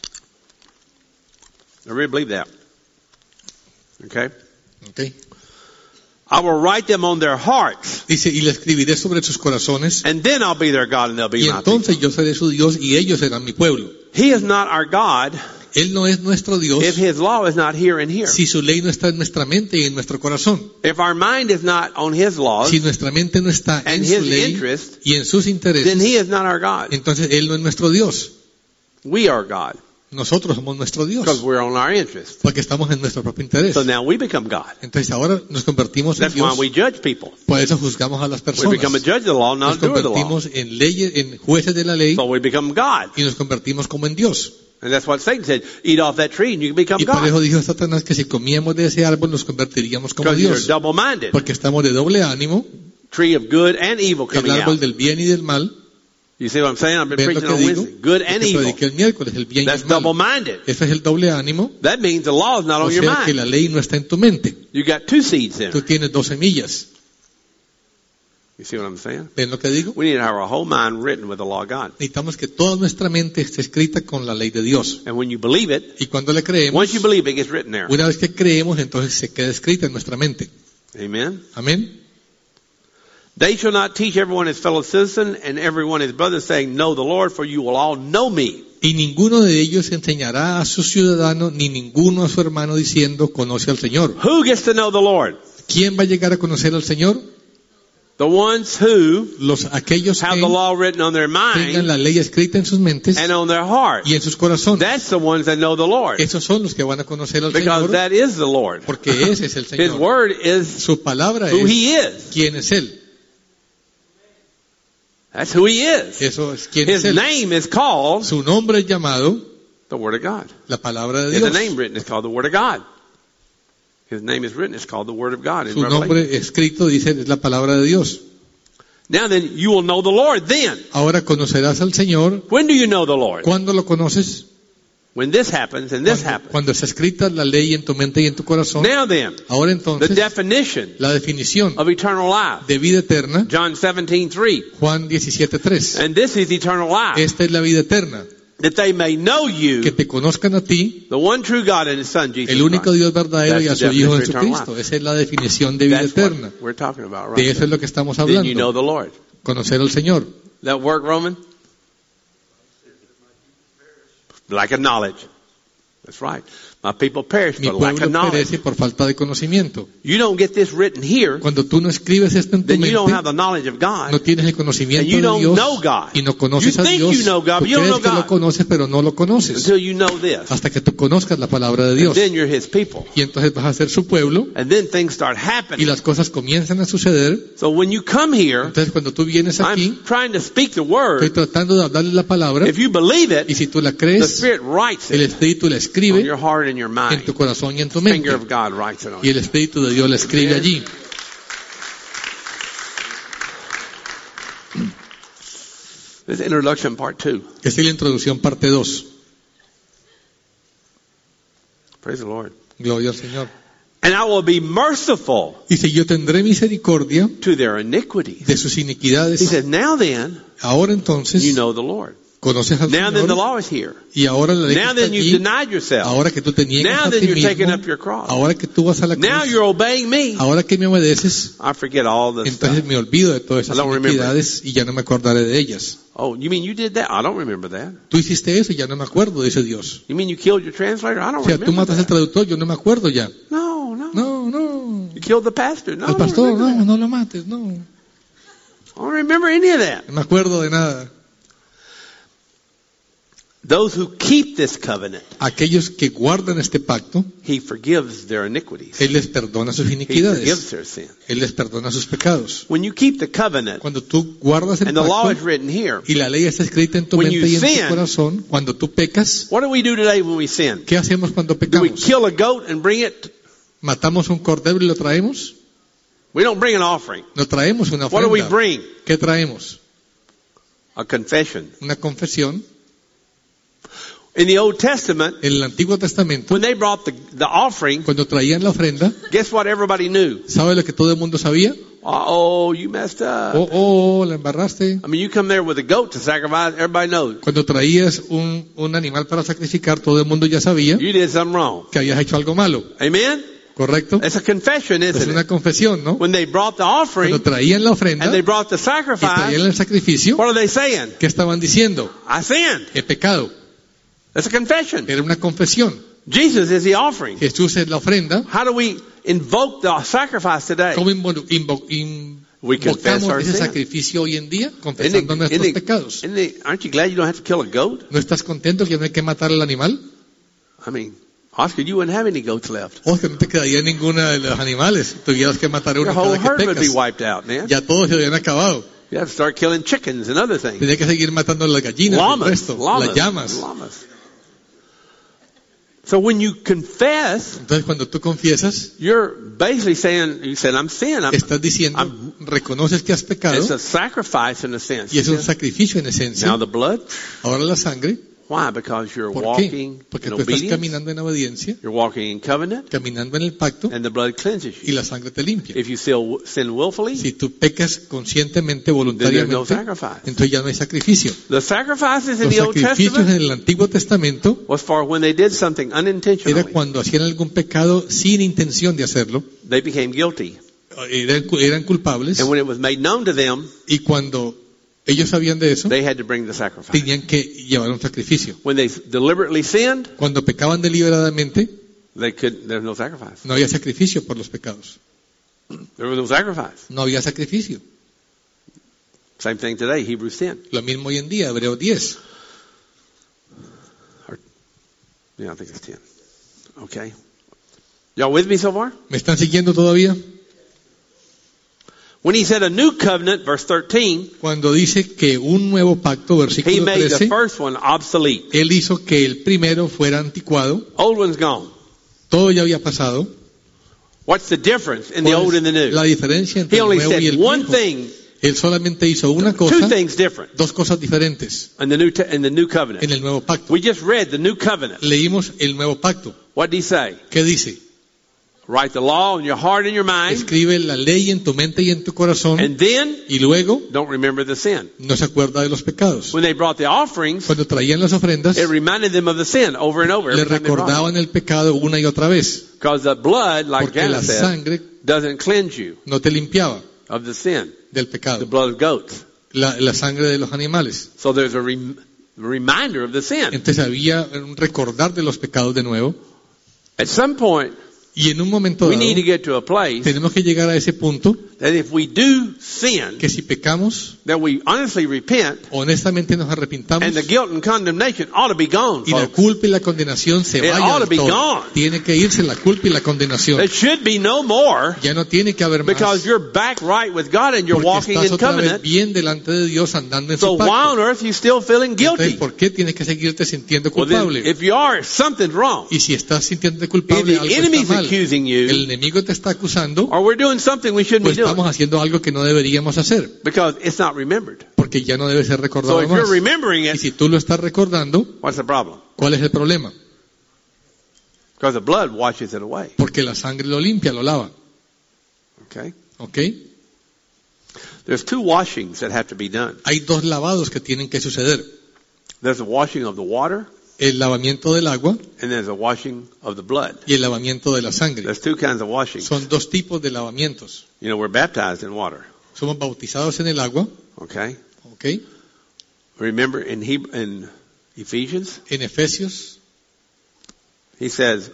I really believe that. Okay? ¿Ok? I will write them on their hearts, Dice, y le escribiré sobre sus corazones and then I'll be their God and they'll be y my people. entonces yo seré su Dios y ellos serán mi pueblo. He is not our God Él no es nuestro Dios if His law is not here and here. si su ley no está en nuestra mente y en nuestro corazón. If our mind is not on His laws Si nuestra mente no está en and su His ley interest, y en sus then intereses, He is not our God. entonces Él no es nuestro Dios. We are God Nosotros somos nuestro because Dios we're on our interest. porque estamos en nuestro propio interés. So now we become God. Entonces ahora nos convertimos en That's why Dios. we judge people. Por eso juzgamos a las We personas. become a judge of the law, not Nos a doer of the law. convertimos en leyes, en jueces de la ley So we become God. y nos convertimos como en Dios. And that's what Satan said. Eat off that tree and you can become Y por eso God. dijo Satanás que si comíamos de ese árbol nos convertiríamos como Because you're Dios. double-minded. Porque estamos de doble ánimo, Tree of good and evil el coming árbol out. del bien y del mal. You see what I'm saying? I've been ¿Ven lo preaching que on digo? Wednesday. Good and Que evil. prediqué el miércoles, el bien y That's el mal. double-minded. Eso es el doble ánimo. That means the law is not O on your sea que mind. la ley no está en tu mente. You got two seeds there. Tú tienes dos semillas. You see what I'm saying? ¿Ven lo que digo? We need to have our whole mind written with the law of God. Necesitamos que toda nuestra mente esté escrita con la ley de Dios. And when you believe it, Y cuando le creemos, once you believe it, it gets written there. una vez que creemos, entonces se queda escrita en nuestra mente. Amen. Amén. They shall not teach everyone his fellow citizen and everyone his brother, saying, know the Lord, for you will all know me. Y ninguno de ellos enseñará a su ciudadano, ni ninguno a su hermano, diciendo, conoce al Señor. Who gets to know the Lord? ¿Quién va a llegar a conocer al Señor? The ones who Aquellos have que the law written on their tengan mind la ley escrita en sus mentes and on their heart. y en sus corazones. That's the ones that know the Lord. Esos son los que van a conocer al Because Señor, that is the Lord. porque ese es el His Señor. word is Su palabra who es he is. quién es Él. That's who he is. Eso es quién His es Él. name is called Su nombre es llamado the Word of God. la palabra de There's a Dios. name written, it's called the Word of God. His name is written, it's called the Word of God in Su Revelation. nombre escrito dice es la palabra de Dios. Now then, you will know the Lord then. Ahora conocerás al Señor. When do you know the Lord? ¿Cuándo lo conoces? When this happens and this happens. Cuando está escrita la ley en tu mente y en tu corazón. Now then, Ahora the entonces, definition la definición of eternal life. de vida eterna, John 17:3. Juan 17:3. And this is eternal life, Esta es la vida eterna, that they may know que you, te conozcan a ti, the one true God and His Son Jesus el único Christ. Dios verdadero y a That's su the Hijo definition of eternal Jesucristo. Esa es la definición de vida That's eterna. what we're talking about, De right? eso es lo que estamos Then you know hablando. the Lord. Conocer al Señor. That work, Roman? Like a knowledge. That's right. My people perish Mi for lack of pueblo knowledge. perece por falta de conocimiento. You don't get this written here, Cuando tú no escribes esto en tu then you don't mente, have the knowledge of God. no tienes el conocimiento And you de don't Dios know God. y no conoces You a think Dios. you know God, Tú but you don't crees know que lo God. conoces, pero no lo conoces. Until you know this. Hasta que tú conozcas la palabra de And Dios. then you're His people. Y entonces vas a ser su pueblo And then things start y happening. las cosas comienzan a suceder. So when you come here, Entonces cuando tú vienes aquí, I'm trying to speak the estoy word. tratando de hablarle la palabra If you believe y it, si tú la the crees, Spirit writes el it Espíritu la on escribe your heart and your en mind. tu corazón y en tu The finger mente. of God writes it on Y you. el Espíritu de Dios la escribe Amen. allí. This is introduction part 2. Esta es la introducción parte 2. Praise the Lord. Gloria al Señor. And I will be merciful Dice, yo tendré misericordia to their iniquities. de sus He iniquidades. says, now then, Ahora entonces you know the Lord. conoces al Now then, the Señor law is here. y ahora la ley Now está then, you've allí. denied yourself. Ahora que tú te niegas Now a then, ti you're taking mismo, up your cross. ahora que tú vas a la Now cruz, you're obeying me. ahora que me obedeces, I forget all this entonces stuff. me olvido de todas I esas don't remember. iniquidades y ya no me acordaré de ellas. Oh, you mean you did that? I don't remember that. Tú hiciste eso y ya no me acuerdo, dice Dios. You mean you killed your translator? I O don't sea, tú remember matas al that. traductor, yo no me acuerdo ya. No, no. No. You killed the pastor? No, I Al don't pastor, remember that. no lo mates, no. I don't remember any of that. No me acuerdo de nada. Those who keep this covenant, Aquellos que guardan este pacto, He forgives their iniquities. Él les perdona sus He iniquidades. forgives their sin. Él les perdona sus pecados. When you keep the covenant, Cuando tú guardas el and the law is pacto written here, y la ley está escrita en tu When mente you y en sin, tu corazón, cuando tú pecas, what do we do today when we sin? ¿qué hacemos cuando Do we pecamos? kill a goat and bring it? ¿Matamos un cordero y lo traemos? We don't bring an offering. No traemos una What do we ofrenda. bring? ¿Qué traemos? A confession. Una confesión. In the Old Testament, En el Antiguo Testamento, when they brought the offering, cuando traían la ofrenda, guess what everybody knew? ¿sabe lo que todo el mundo sabía? Oh, you messed up. La embarraste. I mean, you come there with a goat to sacrifice, everybody knows. Cuando traías un animal para sacrificar, todo el mundo ya sabía You did something wrong. que habías hecho algo malo. Amen? ¿Correcto? It's a confession, Es isn't una it? confesión, ¿no? When they brought the offering Cuando traían la ofrenda and they y brought the traían sacrifice, el sacrificio, what are they saying? ¿qué estaban diciendo? I sinned. He pecado. That's a confession. Era una confesión. Jesus is the offering. Jesús es la ofrenda. How do we invoke the sacrifice today? ¿Cómo We confess invocamos our ese sin. sacrificio hoy en día? Isn't Confesando it- nuestros isn't it- pecados. aren't you glad you don't have to kill a goat? ¿No estás contento que no hay que matar al animal? I mean, Oscar, you wouldn't have any goats left. O que no te quedaría ninguna de los animales. Tuvieras que matar Your uno whole cada que herd would be pecas. wiped out, man. Ya todos se habían acabado. You have to start killing chickens and other things. Tenía que seguir matando las gallinas, el Llamas, resto, las llamas. llamas. So when you confess, Entonces cuando tú confiesas, you're basically saying, you said, I'm sin. estás diciendo, reconoces que has pecado It's a sacrifice in a sense. y es un sacrificio en esencia. Now the blood, Ahora la sangre, why? Because you're ¿por walking qué? Porque in tú estás obedience, caminando en obediencia, you're walking in covenant, caminando en el pacto and the blood cleanses y you. la sangre te limpia. If you sin willfully, Si tú pecas conscientemente, then there's no voluntariamente, sacrifice. entonces ya no hay sacrificio. The sacrifices in Los the Old sacrificios Testament en el Antiguo Testamento was for when they did something era unintentionally. cuando hacían algún pecado sin intención de hacerlo, They became guilty. eran culpables, And when it was made known to them, y cuando ellos sabían de eso, they had to bring the sacrifice. tenían que llevar un sacrificio. When they deliberately sinned, Cuando pecaban deliberadamente, there's no sacrifice. no había sacrificio por los pecados. There was no sacrifice. No había sacrificio. Same thing today, Hebrews 10. Lo mismo hoy en día, Hebreos 10. Yeah, I think it's 10. Okay. Y'all with me so far? ¿Me están siguiendo todavía? When he said a new covenant, verse 13, Cuando dice que un nuevo pacto, he versículo made the 13, first one obsolete. él hizo que el primero fuera anticuado. Old one's gone. Todo ya había pasado. What's the difference in the ¿Cuál old es and the new? la diferencia entre He el only nuevo y said el one viejo? thing, Él solamente hizo una two cosa, things different dos cosas diferentes in the new covenant. en el nuevo pacto. We just read the new covenant. Leímos el nuevo pacto. What did he say? ¿Qué dice? Write the law in your heart and your mind, Escribe la ley en tu mente y en tu corazón, and then y luego don't remember the sin. no se acuerda de los pecados. When they brought the offerings, Cuando traían las ofrendas, it reminded them of the sin over and over. le Every time they brought it. recordaban el pecado una y otra vez, Because the blood, like porque la Jana said, sangre doesn't cleanse you no te limpiaba of the sin, del the pecado, blood of goats. la sangre de los animales. So there's a reminder of the sin. Entonces había un recordar de los pecados de nuevo. At some point, Y en un momento we dado, need to get to a place tenemos que llegar a ese punto that if we do sin, que si pecamos, that we honestly repent, honestamente nos arrepintamos and the guilt and condemnation ought to be gone, y la folks. culpa y la condenación se It ought vayan to be del todo. gone. Tiene que irse la culpa y la condenación. There should be no more Ya no tiene que haber más. because you're back right with God and you're Porque walking estás in otra vez covenant. bien delante de Dios andando en So su why on pacto. earth are you still feeling Entonces, guilty? ¿por qué tienes que seguirte sintiendo Well, then, culpable? if you are, something's wrong. Y si estás sintiéndote If culpable, the algo enemy's está mal. accusing El you, enemigo te está acusando, or we're doing something we shouldn't be pues estamos doing haciendo algo que no deberíamos hacer, because it's not remembered. porque ya no debe ser So recordado if you're más. remembering Y it, si tú lo estás recordando, what's the problem? ¿cuál es el problema? Because the blood washes it away. Porque la sangre lo limpia, lo lava. Okay? ¿Ok? There's two washings that have to be done. Hay dos lavados que tienen que suceder. There's the washing of the water, El lavamiento del agua and there's the washing of the blood. y el lavamiento de la sangre. There's two kinds of washings. Son dos tipos de lavamientos. You know, we're baptized in water. Somos bautizados en el agua, Okay? ¿ok? Remember in Ephesians, En Efesios he says,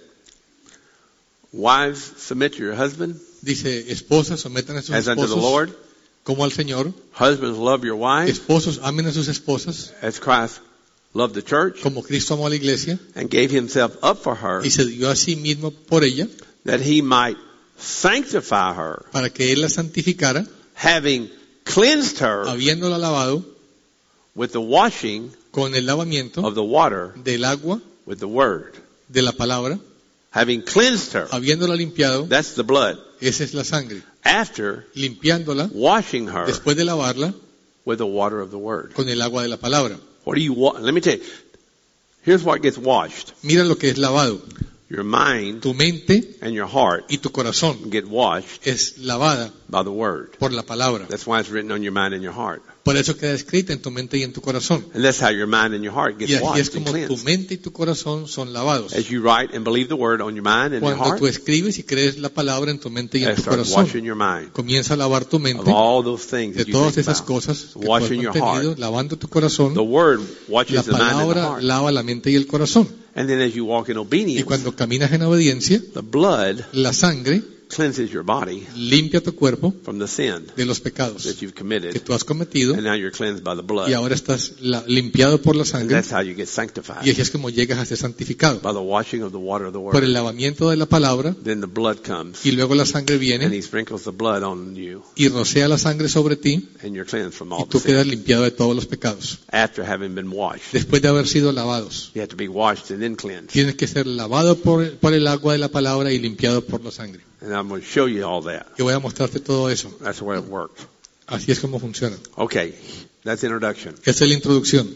wives, submit to your husband dice, esposas, sometan a sus as unto the esposos Lord. como al Señor. Husbands, love your wives Esposos, amen a sus esposas as Christ loved the church como Cristo amó a la iglesia and gave himself up for her, y se dio a sí mismo por ella that he might sanctify her, para que Él la santificara, having cleansed her habiéndola lavado with the washing con el lavamiento of the water del agua, with the word. de la palabra, Having cleansed her, habiéndola limpiado, that's the blood. esa es la sangre, After limpiándola, washing her después de lavarla, with the water of the word. con el agua de la palabra. What do you want? Let me tell you. Here's what gets washed. Mira lo que es lavado. Your mind Tu mente and your heart y tu corazón get washed es lavada by the word. por la palabra. That's why it's written on your mind and your heart. Por eso queda escrita en tu mente y en tu corazón. And that's how your mind and your heart Y gets así es washed and como tu cleansed. mente y tu corazón son lavados. As you write and believe the word on your mind and your Cuando heart, tú escribes y crees la palabra en tu mente y en it tu starts corazón, washing your mind comienza a lavar tu of mente all those things de that you todas think esas about. cosas que tú has Washing your mantenido, heart. lavando tu corazón. The word La washes the mind and the palabra heart. lava la mente y el corazón. And then as you walk in Y obedience, cuando caminas en obediencia, the blood la sangre cleanses your body limpia tu cuerpo from the sin de los pecados that you've que committed, tú has cometido and now you're cleansed by the y blood. ahora estás limpiado por la And sangre that's how you get y sanctified, así es como llegas a ser santificado. by the washing of the water of the Por el word. lavamiento de la palabra Then the blood comes, y luego la sangre and viene he sprinkles the blood on you, y rocea la sangre sobre ti and you're cleansed from y all the tú quedas sin. limpiado de todos los pecados. After having been washed, Después de haber sido lavados, you have to be washed and then cleansed. tienes que ser lavado por el agua de la palabra y limpiado por la sangre. And I'm going to show you all that. Y voy a mostrarte todo eso. That's the way it works. Así es como funciona. Okay, that's introduction. Esta es la introducción.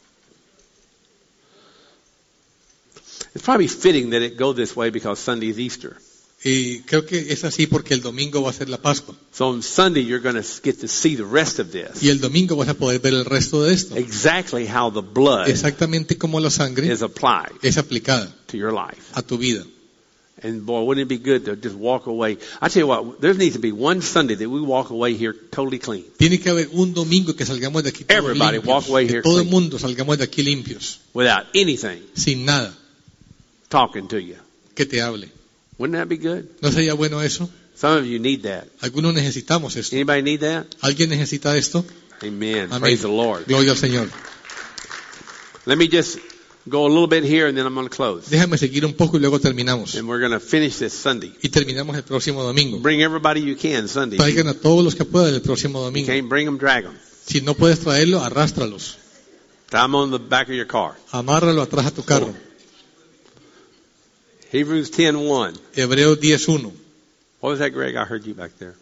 It's probably fitting that it go this way because Sunday is Easter. Y creo que es así porque el domingo va a ser la Pascua. So on Sunday you're going to get to see the rest of this. Y el domingo vas a poder ver el resto de esto. Exactly how the blood Exactamente como la sangre is applied es aplicada to your life. a tu vida. And boy, wouldn't it be good to just walk away? I tell you what, there needs to be one Sunday that we walk away here totally clean. Tiene que haber un domingo que salgamos de aquí todos Everybody walk limpios. away Que here todo el clean. mundo salgamos de aquí limpios. Without anything Sin nada talking to you. que te hable. Wouldn't that be good? ¿No sería bueno eso? Some of you need that. Algunos necesitamos esto. Anybody need that? ¿Alguien necesita esto? Amen. Amén. Praise the Lord. Gloria al Señor. Let me just go a little bit here and then I'm going to close. Déjame seguir un poco y luego terminamos. And we're going to finish this Sunday. Y terminamos el próximo domingo. Bring everybody you can Sunday. Traigan a todos los que puedan el próximo You domingo. can't bring them, drag them. Si no puedes traerlo, arrástralos. Tie them on the back of your car. Amárralo atrás a tu carro. Hebrews 10:1. Hebreos 10:1. What was that, Greg? I heard you back there.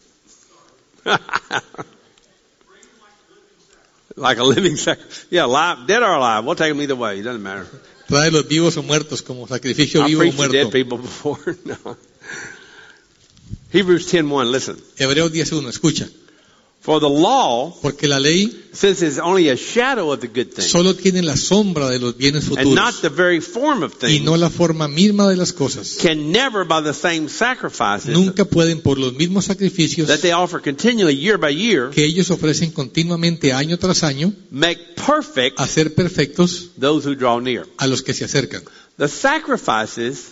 Like a living sacrifice. Yeah, alive, dead or alive. We'll take them either way. It doesn't matter. Trae los vivos o muertos como sacrificio I vivo o preached to dead muerto. people before. No. Hebrews 10:1. Listen. Hebreos 10:1. Escucha. For the law, Porque la ley since it's only a shadow of the good thing, solo tiene la sombra de los bienes and not futuros the very form of y things, no la forma misma de las cosas. can never by the same sacrifices Nunca pueden por los mismos sacrificios that they offer continually year by year que ellos ofrecen continuamente año tras año make perfect hacer perfectos those who draw near. a los que se acercan. The sacrifices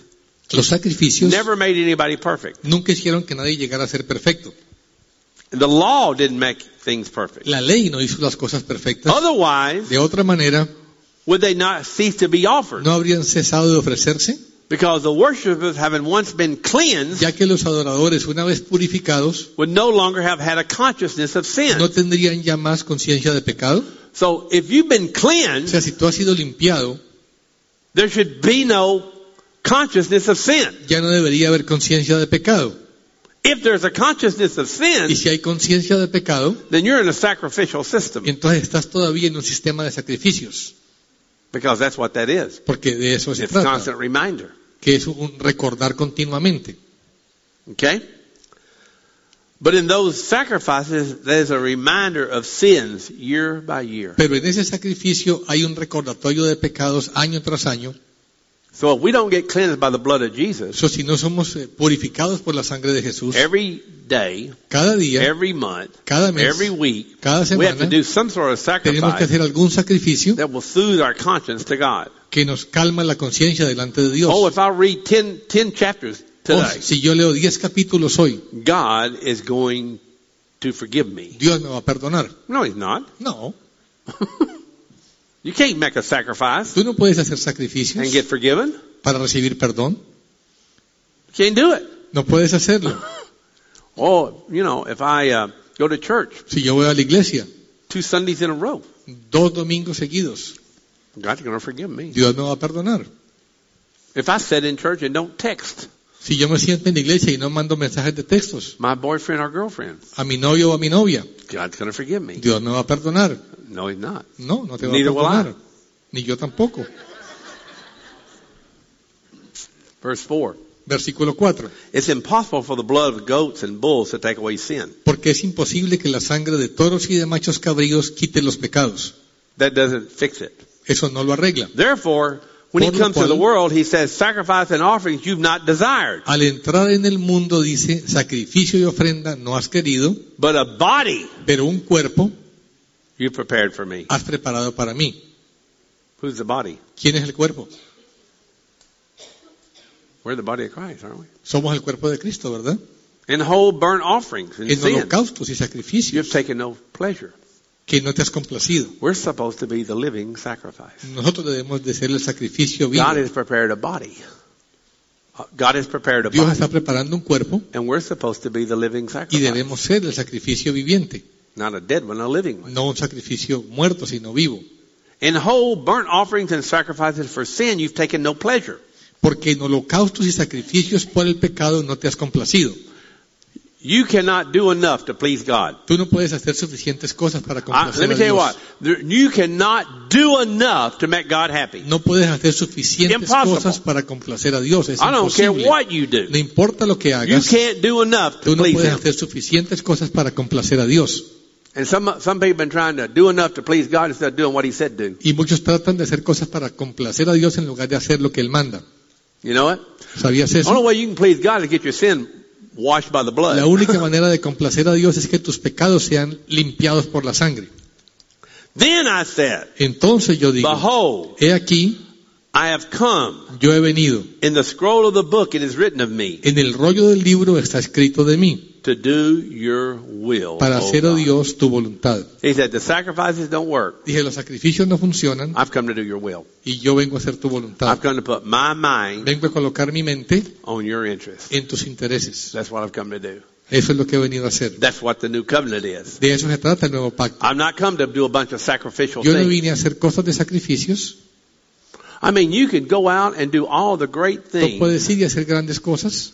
Los sacrificios never made anybody perfect. nunca hicieron que nadie llegara a ser perfecto. The law didn't make things perfect. La ley no hizo las cosas perfectas. Otherwise, De otra manera, would they not cease to be offered? no habrían cesado de ofrecerse, Because the worshipers, having once been cleansed, ya que los adoradores, una vez purificados, would no longer have had a consciousness of sin. no tendrían ya más conciencia de pecado. So if you've been O cleansed, sea, si tú has sido limpiado, there should be no consciousness of sin. ya no debería haber conciencia de pecado. If there's a consciousness of sin, Y si hay conciencia de pecado, then you're in a sacrificial system. entonces estás todavía en un sistema de sacrificios, Because that's what that is. porque de eso se It's a trata, constant reminder. que es un recordar continuamente. Okay? But in those sacrifices, there's a reminder of sins year by year. Pero en ese sacrificio hay un recordatorio de pecados año tras año. So if we don't get cleansed by the blood of Jesus, Eso si no somos purificados por la sangre de Jesús, every day, cada día, every month, cada mes, every week, cada we have to semana, do some sort of tenemos que sacrifice hacer algún sacrificio that will soothe our conscience to God. que nos calma la conciencia delante de Dios. Oh, if I read 10 chapters Oh, today, si yo leo 10 capítulos hoy, God is going to forgive me. Dios me va a perdonar. No, He's not. No, You can't make a sacrifice tú no puedes hacer sacrificios and get forgiven. para recibir perdón. You can't do it. No puedes hacerlo. Oh, you know, if I go to church Si yo voy a la iglesia 2 Sundays in a row, 2 domingos seguidos, God's going to forgive me. Dios me va a perdonar. If I sit in church and don't text Si yo me siento en la iglesia y no mando mensajes de textos my boyfriend or girlfriend, a mi novio o a mi novia, God's going to forgive me. Dios me va a perdonar. No, He's not. No, no te va a Neither will perdonar. Ni yo tampoco. Verse 4. Versículo 4. It's impossible for the blood of goats and bulls to take away sin. Porque es imposible que la sangre de toros y de machos cabríos quite los pecados. That doesn't fix it. Eso no lo arregla. Therefore, when He Por lo comes to the cual- world, He says, sacrifice and offerings you've not desired, Al entrar en el mundo dice, sacrificio y ofrenda no has querido, but a body pero un cuerpo you prepared for me. has preparado para mí. Who's the body? ¿Quién es el cuerpo? We're the body of Christ, aren't we? Somos el cuerpo de Cristo, ¿verdad? In whole burnt offerings and En sin, holocaustos y you've sacrificios taken no pleasure. que no te has complacido. We're supposed to be the living sacrifice. Nosotros debemos de ser el sacrificio vivo. God has prepared a body. God has prepared a Dios body. está preparando un cuerpo And we're supposed to be the living y sacrifice. debemos ser el sacrificio viviente. Not a dead one, a living one. No un sacrificio muerto, sino vivo. In whole burnt offerings and sacrifices for sin, you've taken no pleasure. Porque en holocaustos y sacrificios por el pecado no te has complacido. You cannot do enough to please God. Tú no puedes hacer suficientes cosas para Let complacer me a tell you Dios. what. You cannot do enough to make God happy. No puedes hacer suficientes Impossible. cosas para complacer a Dios. Es I don't care imposible. what you do. No importa lo que You hagas, can't do enough to tú no please puedes Him. hacer suficientes cosas para complacer a Dios. And some people have been trying to do enough to please God instead of doing what He said do. Y muchos tratan de hacer cosas para complacer a Dios en lugar de hacer lo que Él manda. You know what? ¿Sabías The eso? only way you can please God is get your sin washed by the blood. La única manera de complacer a Dios es que tus pecados sean limpiados por la sangre. Then I said, Entonces yo digo, behold, he aquí, I have come. yo he venido. In the scroll of the book it is written of me En el rollo del libro está escrito de mí, to do your will. para O hacer, oh God. Dios, tu voluntad. He said, the sacrifices don't work. Dije, los sacrificios no funcionan I've come to do your will. y yo vengo a hacer tu voluntad. I've come to put my mind Vengo a colocar mi mente on your interests. en tus intereses. That's what I've come to do. Eso es lo que he venido a hacer. That's what the new covenant is. De eso se trata el nuevo pacto. I've not come to do a bunch of sacrificial Yo no things. vine a hacer cosas de sacrificios. I mean, you could go out and do all the great Tú things. puedes ir y hacer grandes cosas.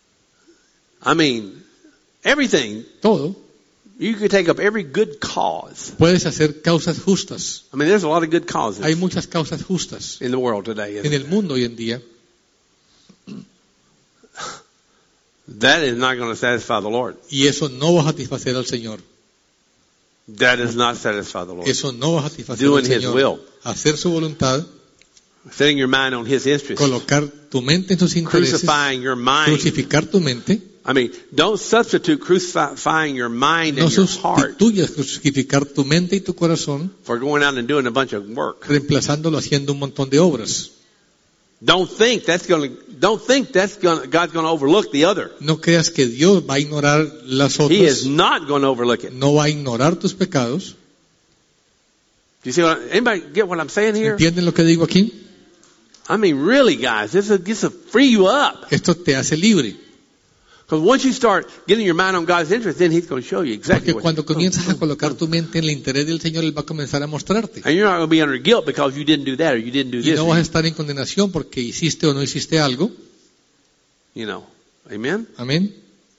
I mean, everything. Todo. You could take up every good cause. Puedes hacer causas justas. I mean, there's a lot of good causes Hay muchas causas justas in the world today. en Isn't el mundo hoy en día. That is not going to satisfy the Lord. Y eso no va a satisfacer al Señor. That does not satisfy the Lord. Eso no va a satisfacer Doing al His Señor. will. Hacer su voluntad, Setting your mind on His interests. colocar tu mente en sus intereses, Crucifying your mind. crucificar tu mente. I mean, don't substitute crucifying your mind No and your heart sustituyas crucificar tu mente y tu corazón, for going out and doing a bunch of work. reemplazándolo haciendo un montón de obras. Don't think God's going to overlook the other. No creas que Dios va a ignorar las He is otras. not going to overlook it. No va a ignorar tus pecados. Do you see anybody get what I'm saying here? ¿Entienden lo que digo aquí? I mean, really, guys, this will free you up. Esto te hace libre. Because once you start getting your mind on God's interest, then He's going to show you exactly Porque what. cuando comienzas a colocar tu mente en el interés del Señor, Él va a comenzar a mostrarte. And you're not going to be under guilt because you didn't do that or you didn't do Y this. no vas a estar en condenación porque hiciste o no hiciste algo. You know, amen. Amén.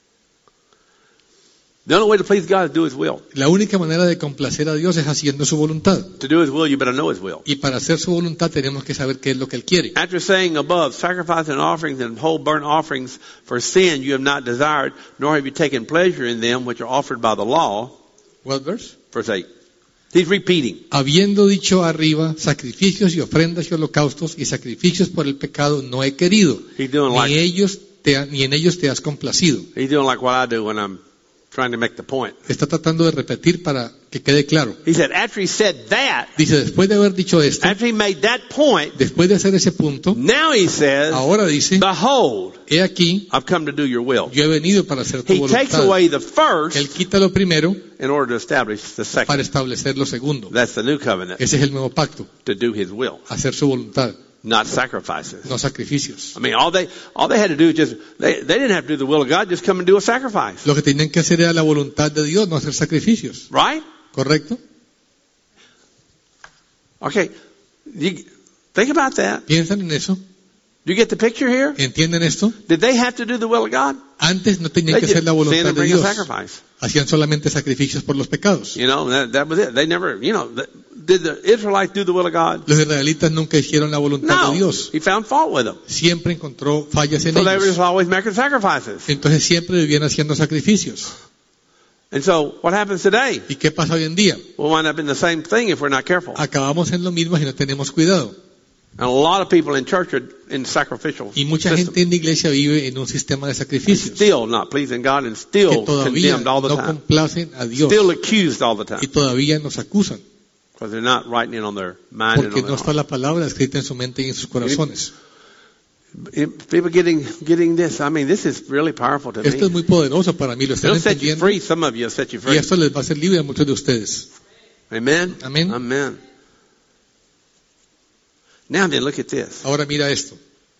The only way to please God is do His will. La única manera de complacer a Dios es haciendo su voluntad. To do His will, you better know His will. Y para hacer su voluntad tenemos que saber qué es lo que Él quiere. After saying above, sacrifice and offerings and whole burnt offerings for sin you have not desired, nor have you taken pleasure in them which are offered by the law. What verse? Verse 8. He's repeating. Habiendo dicho arriba, sacrificios y ofrendas y holocaustos y sacrificios por el pecado no he querido, He's doing like ni en ellos te has complacido. he's doing like what I do when I'm trying to make the point. Está tratando de repetir para que quede claro. He said, after he said that, Dice, después de haber dicho esto, after he made that point, después de hacer ese punto, now he says, ahora dice, behold, he aquí, I've come to do your will. yo he venido para hacer tu He takes voluntad. away the Él first quita lo primero in order to establish the para second. establecer lo segundo. That's the new covenant, Ese es el nuevo pacto, to do his will, hacer su voluntad, not sacrifices. no sacrificios. I mean, all they had to do is just, they didn't have to do the will of God, just come and do a sacrifice. Lo que tenían que hacer era la voluntad de Dios, no hacer sacrificios. Right? ¿Correcto? Okay. Think about that. ¿Piensan en eso? Do you get the picture here? ¿Entienden esto? Did they have to do the will of God? Antes no tenían They que just hacer la sin voluntad and de bring a Dios. sacrifice. Hacían solamente sacrificios por los pecados. You know, that was it. They never, did the Israelites do the will of God? Los israelitas nunca hicieron la voluntad No. de Dios. He found fault with them. Siempre encontró fallas en So they were just ellos. always making sacrifices. Entonces siempre vivían haciendo sacrificios. And so what happens today? ¿Y qué pasa hoy en día? We'll wind up in the same thing if we're not careful. Acabamos en lo mismo si no tenemos cuidado. And a lot of people in church are in sacrificial Y mucha system. gente en la iglesia vive en un sistema de sacrificios Still not pleasing God and que still todavía condemned all the no time. complacen a Dios Still accused all the y time. todavía nos acusan Because they're not writing it on their mind and porque on no their está heart. la palabra escrita en su mente y en sus corazones. People getting this. I mean, this is really powerful to Esto es me. muy poderoso para mí, lo están It'll set you entendiendo free. Some of you will set you y free. esto les va a hacer libre a muchos de ustedes. Amen? Amén. Amen. Now then, look at this. Ahora mira esto.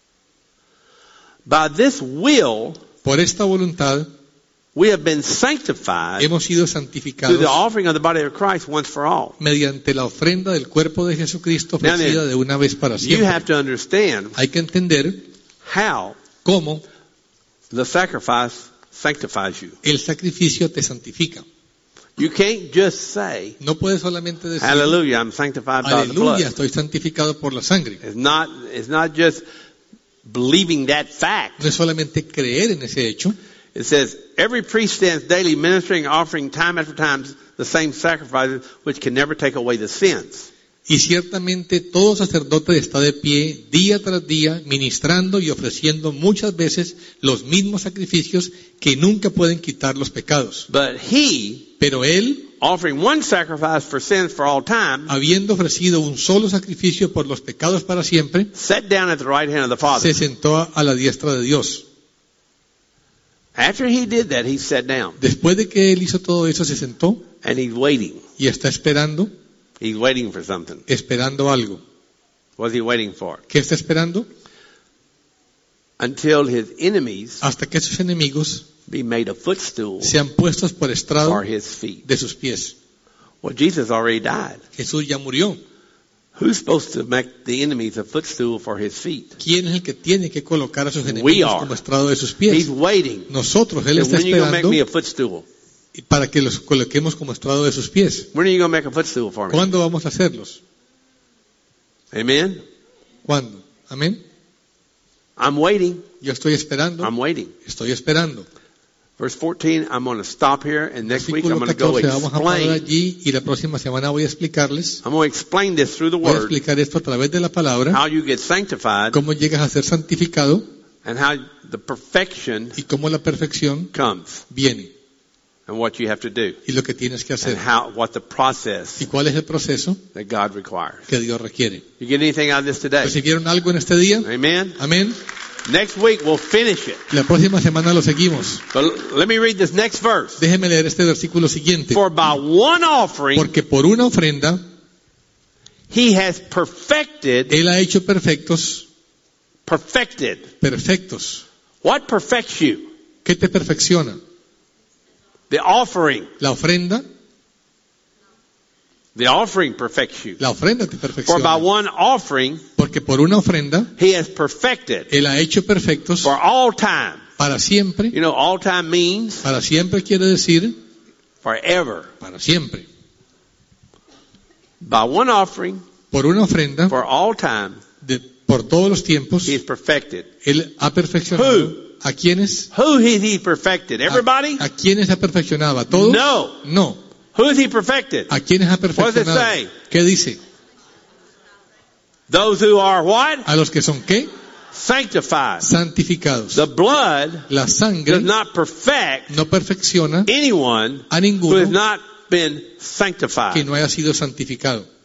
By this will, Por esta voluntad we have been sanctified hemos sido through santificados the offering of the body of Christ once for all. mediante la ofrenda del cuerpo de Jesucristo Now ofrecida then, de una vez para You siempre. have to understand Hay que entender how cómo the sacrifice sanctifies you. el sacrificio te santifica. You can't just say, No puedes solamente decir, hallelujah, I'm sanctified by the blood. aleluya, estoy santificado por la sangre. It's not just believing that fact. No es solamente creer en ese hecho. It says, every priest stands daily ministering, offering time after time the same sacrifices which can never take away the sins. Y ciertamente todo sacerdote está de pie día tras día, ministrando y ofreciendo muchas veces los mismos sacrificios que nunca pueden quitar los pecados. But he, Pero él, offering one sacrifice for sins for all time, habiendo ofrecido un solo sacrificio por los pecados para siempre, sat down at the right hand of the Father. se sentó a la diestra de Dios. After he did that, he sat down Después de que él hizo todo eso, se sentó and he's waiting. y está esperando, He's waiting for something. esperando algo. What's he waiting for? ¿Qué está esperando? Until his enemies Hasta que sus enemigos be made a footstool sean puestos por estrado for his feet. de sus pies. Well, Jesus already died. Jesús ya murió. Who's supposed to make the enemies a footstool for his feet? ¿Quién es el que tiene que colocar a sus We enemigos are. como estrado de sus He's pies? waiting. Nosotros, Él And está when are you going to make esperando me a footstool? para que los coloquemos como estrado de sus pies. When are you going to make a footstool for me? ¿Cuándo vamos a hacerlos? Amen? ¿Cuándo? Amén. I'm waiting. Yo estoy esperando. I'm waiting. Estoy esperando. Verse 14, I'm going to stop here, and next week I'm Versículo going to go 14, vamos a parar explain. allí y la próxima semana voy a explicarles. I'm going to explain this through the Voy a Word, explicar esto a través de la palabra, how you get sanctified, cómo llegas a ser santificado and how the perfection y cómo la perfección comes. viene. and what you have to do y lo que tienes que hacer. and what the process ¿Y cuál es el proceso that God requires. que Dios requiere? You get anything out of this today? ¿Recibieron algo en este día? Amen? Amén. Next week we'll finish it. La próxima semana lo seguimos. But let me read this next verse. Déjeme leer este versículo siguiente. For by one offering Porque por una ofrenda, he has perfected. Él ha hecho perfectos. What perfects you? ¿Qué te perfecciona? The offering. La ofrenda. The offering perfects you. La ofrenda te For by perfecciona. one offering Porque por una ofrenda, he has perfected Él ha hecho perfectos for all time. para siempre. You know, all time means Para siempre quiere decir forever. para siempre. By one offering Por una ofrenda, for all time por todos los tiempos, he has perfected. Él ha perfeccionado. ¿A quiénes? Who has he perfected? Everybody? ¿A quiénes ha perfeccionado? ¿A todos? No. No. Who has he perfected? ¿A quiénes ha What does it perfeccionado? say? ¿Qué dice? Those who are what? A los que son ¿qué? Sanctified. Santificados. The blood La sangre does not perfect no perfecciona anyone a who has ninguno not been sanctified. que no haya sido santificado.